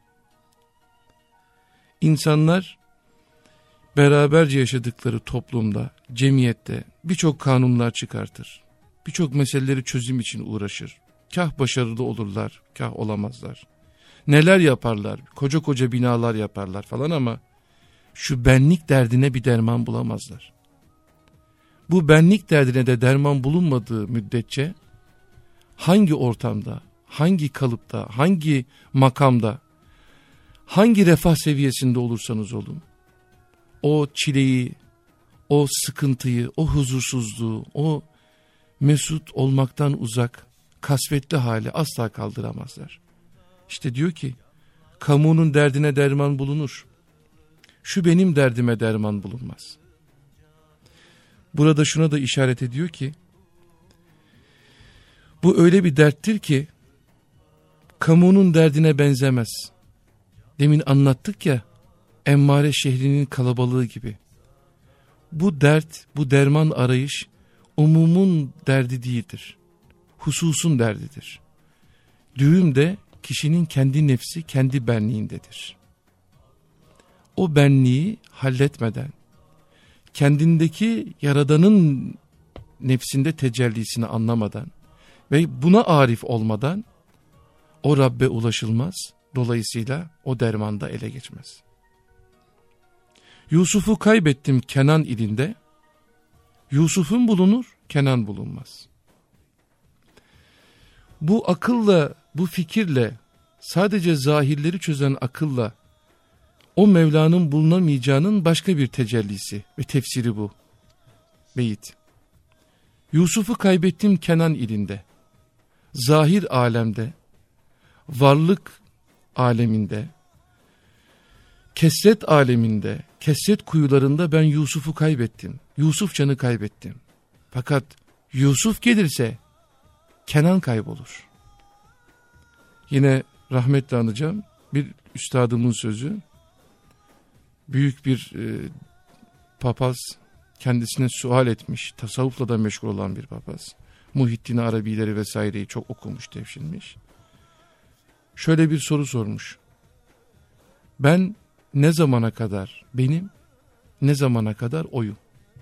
İnsanlar beraberce yaşadıkları toplumda, cemiyette birçok kanunlar çıkartır. Birçok meseleleri çözüm için uğraşır. Kah başarılı olurlar, kah olamazlar. Neler yaparlar, koca koca binalar yaparlar falan ama şu benlik derdine bir derman bulamazlar. Bu benlik derdine de derman bulunmadığı müddetçe hangi ortamda, hangi kalıpta, hangi makamda, hangi refah seviyesinde olursanız olun, o çileyi, o sıkıntıyı, o huzursuzluğu, o mesut olmaktan uzak, kasvetli hali asla kaldıramazlar. İşte diyor ki, kamunun derdine derman bulunur, şu benim derdime derman bulunmaz. Burada şuna da işaret ediyor ki, Bu öyle bir derttir ki kamunun derdine benzemez. Demin anlattık ya, Emmare şehrinin kalabalığı gibi. Bu dert, bu derman arayış umumun derdi değildir. Hususun derdidir. Düğüm de kişinin kendi nefsi, kendi benliğindedir. O benliği halletmeden, kendindeki Yaradan'ın nefsinde tecellisini anlamadan ve buna arif olmadan o Rabbe ulaşılmaz, dolayısıyla o dermanda ele geçmez. Yusuf'u kaybettim Kenan ilinde, Yusuf'un bulunur, Kenan bulunmaz. Bu akılla, bu fikirle, sadece zahirleri çözen akılla o Mevla'nın bulunamayacağının başka bir tecellisi ve tefsiri bu beyit. Yusuf'u kaybettim Kenan ilinde, zahir alemde, varlık aleminde, kesret aleminde, kesret kuyularında ben Yusuf'u kaybettim. Yusuf canı kaybettim. Fakat Yusuf gelirse Kenan kaybolur. Yine rahmetle anacağım bir üstadımın sözü. Büyük bir papaz kendisine sual etmiş. Tasavvufla da meşgul olan bir papaz. Muhittin Arabileri vesaireyi çok okumuş, devşirmiş. Şöyle bir soru sormuş. Ben ne zamana kadar benim, ne zamana kadar oyum?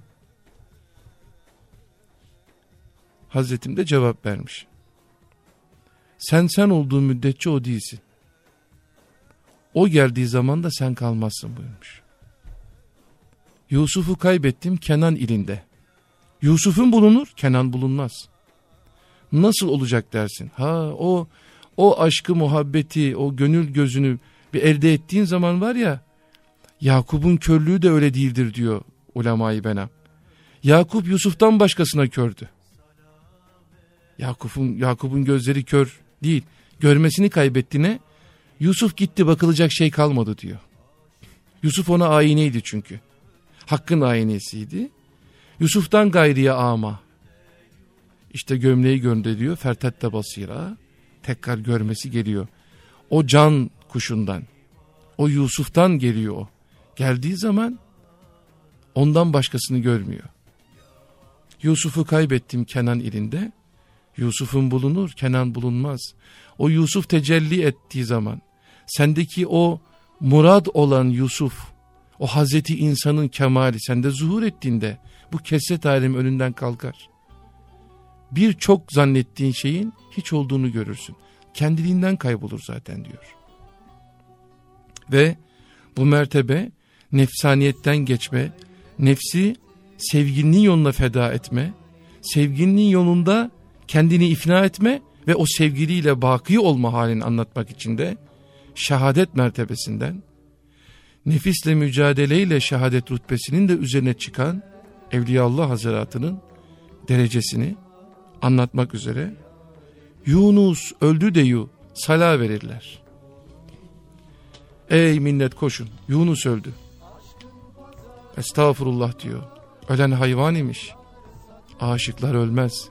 Hazretim de cevap vermiş. Sen olduğu müddetçe o değilsin. O geldiği zaman da sen kalmazsın buyurmuş. Yusuf'u kaybettim Kenan ilinde. Yusuf'un bulunur, Kenan bulunmaz. Nasıl olacak dersin? O aşkı, muhabbeti, o gönül gözünü bir elde ettiğin zaman var ya, Yakup'un körlüğü de öyle değildir diyor ulema-i benam. Yakup Yusuf'tan başkasına kördü. Yakup'un gözleri kör değil, görmesini kaybettiğine Yusuf gitti, bakılacak şey kalmadı diyor. Yusuf ona ayneydi çünkü. Hakkın aynesiydi. Yusuf'tan gayriye ama. İşte gömleği gönder diyor. Fertette basira. Tekrar görmesi geliyor. O can kuşundan. O Yusuf'tan geliyor o. Geldiği zaman ondan başkasını görmüyor. Yusuf'u kaybettim Kenan ilinde. Yusuf'un bulunur, Kenan bulunmaz. O Yusuf tecelli ettiği zaman, sendeki o murad olan Yusuf, o Hazreti insanın kemali sende zuhur ettiğinde, bu kesret alemi önünden kalkar. Birçok zannettiğin şeyin hiç olduğunu görürsün. Kendiliğinden kaybolur zaten diyor. Ve bu mertebe nefsaniyetten geçme, nefsi sevginin yoluna feda etme, sevginin yolunda kendini ifna etme ve o sevgiliyle baki olma halini anlatmak için de şehadet mertebesinden, nefisle mücadeleyle şehadet rütbesinin de üzerine çıkan Evliyaullah Hazretleri'nin derecesini anlatmak üzere Yunus öldü deyu sala verirler. Ey millet koşun, Yunus öldü. Estağfurullah diyor. Ölen hayvan imiş. Aşıklar ölmez.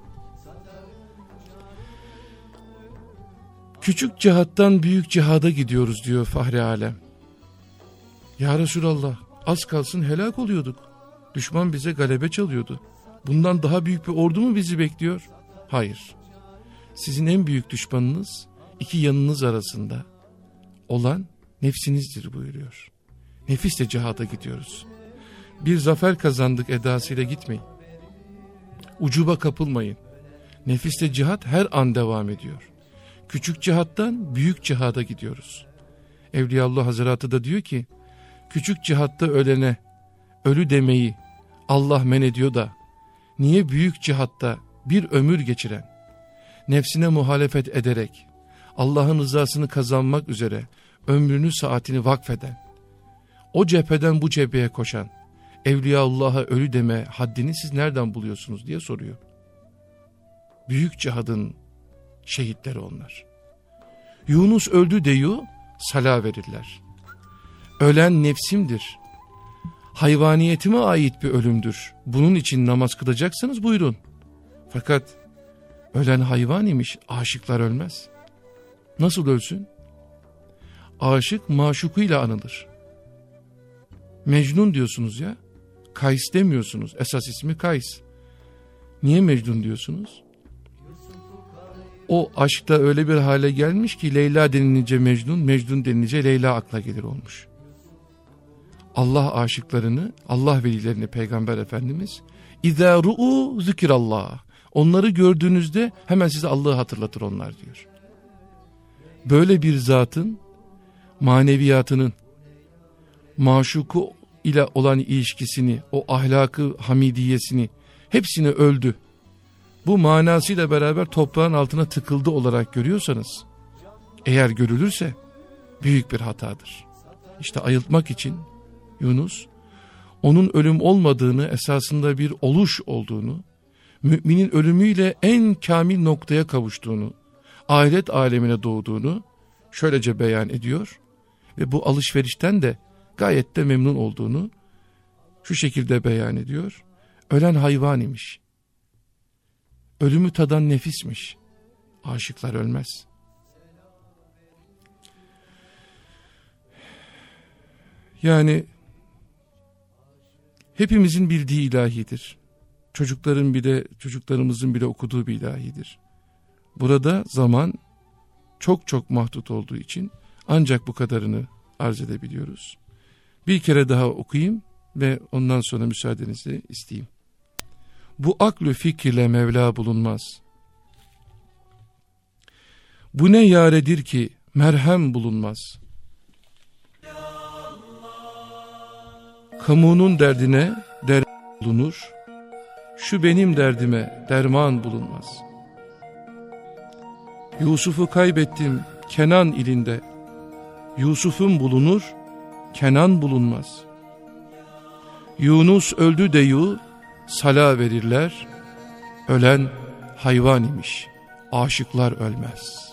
Küçük cihattan büyük cihada gidiyoruz diyor Fahri Alem. Ya Resulallah, az kalsın helak oluyorduk. Düşman bize galebe çalıyordu. Bundan daha büyük bir ordu mu bizi bekliyor? Hayır. Sizin en büyük düşmanınız iki yanınız arasında olan nefsinizdir buyuruyor. Nefisle cihada gidiyoruz. Bir zafer kazandık edasıyla gitmeyin. Ucuba kapılmayın. Nefisle cihat her an devam ediyor. Küçük cihattan büyük cihada gidiyoruz. Evliyaullah Hazretleri da diyor ki, küçük cihatta ölene ölü demeyi Allah men ediyor da, niye büyük cihatta bir ömür geçiren, nefsine muhalefet ederek Allah'ın rızasını kazanmak üzere ömrünü saatini vakfeden, o cepheden bu cepheye koşan Evliyaullah'a ölü deme haddini siz nereden buluyorsunuz diye soruyor. Büyük cihadın şehitleri onlar. Yunus öldü deyu sala verirler. Ölen nefsimdir. Hayvaniyetime ait bir ölümdür. Bunun için namaz kılacaksanız buyurun. Fakat Ölen hayvan imiş, aşıklar ölmez. Nasıl ölsün? Aşık maşukuyla anılır. Mecnun diyorsunuz ya, Kays demiyorsunuz. Esas ismi Kays. Niye Mecnun diyorsunuz? O aşkta öyle bir hale gelmiş ki Leyla denilince Mecnun, Mecnun denilince Leyla akla gelir olmuş. Allah aşıklarını, Allah velilerini Peygamber Efendimiz İzâ ru'u zikirallah. Onları gördüğünüzde hemen size Allah'ı hatırlatır onlar diyor. Böyle bir zatın maneviyatının, maşuku ile olan ilişkisini, o ahlakı hamidiyesini hepsini öldü. Bu manasıyla beraber toprağın altına tıkıldı olarak görüyorsanız, eğer görülürse büyük bir hatadır. İşte ayıltmak için Yunus, onun ölüm olmadığını, esasında bir oluş olduğunu, müminin ölümüyle en kamil noktaya kavuştuğunu, ahiret alemine doğduğunu şöylece beyan ediyor ve bu alışverişten de gayet de memnun olduğunu şu şekilde beyan ediyor. Ölen hayvan imiş. Ölümü tadan nefismiş. Aşıklar ölmez. Yani hepimizin bildiği ilahidir. Çocuklarımızın bile okuduğu bir ilahidir. Burada zaman çok çok mahdut olduğu için ancak bu kadarını arz edebiliyoruz. Bir kere daha okuyayım ve ondan sonra müsaadenizi isteyeyim. Bu aklü fikirle Mevla bulunmaz. Bu ne yaredir ki merhem bulunmaz. Kamunun derdine derman bulunur. Şu benim derdime derman bulunmaz. Yusuf'u kaybettim Kenan ilinde. Yusuf'um bulunur, Kenan bulunmaz. Yunus öldü deyu, sala verirler. Ölen hayvan imiş, aşıklar ölmez.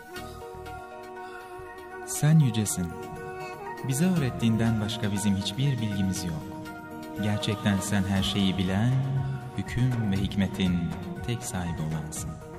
Sen yücesin. Bize öğrettiğinden başka bizim hiçbir bilgimiz yok. Gerçekten sen her şeyi bilen, hüküm ve hikmetin tek sahibi olansın.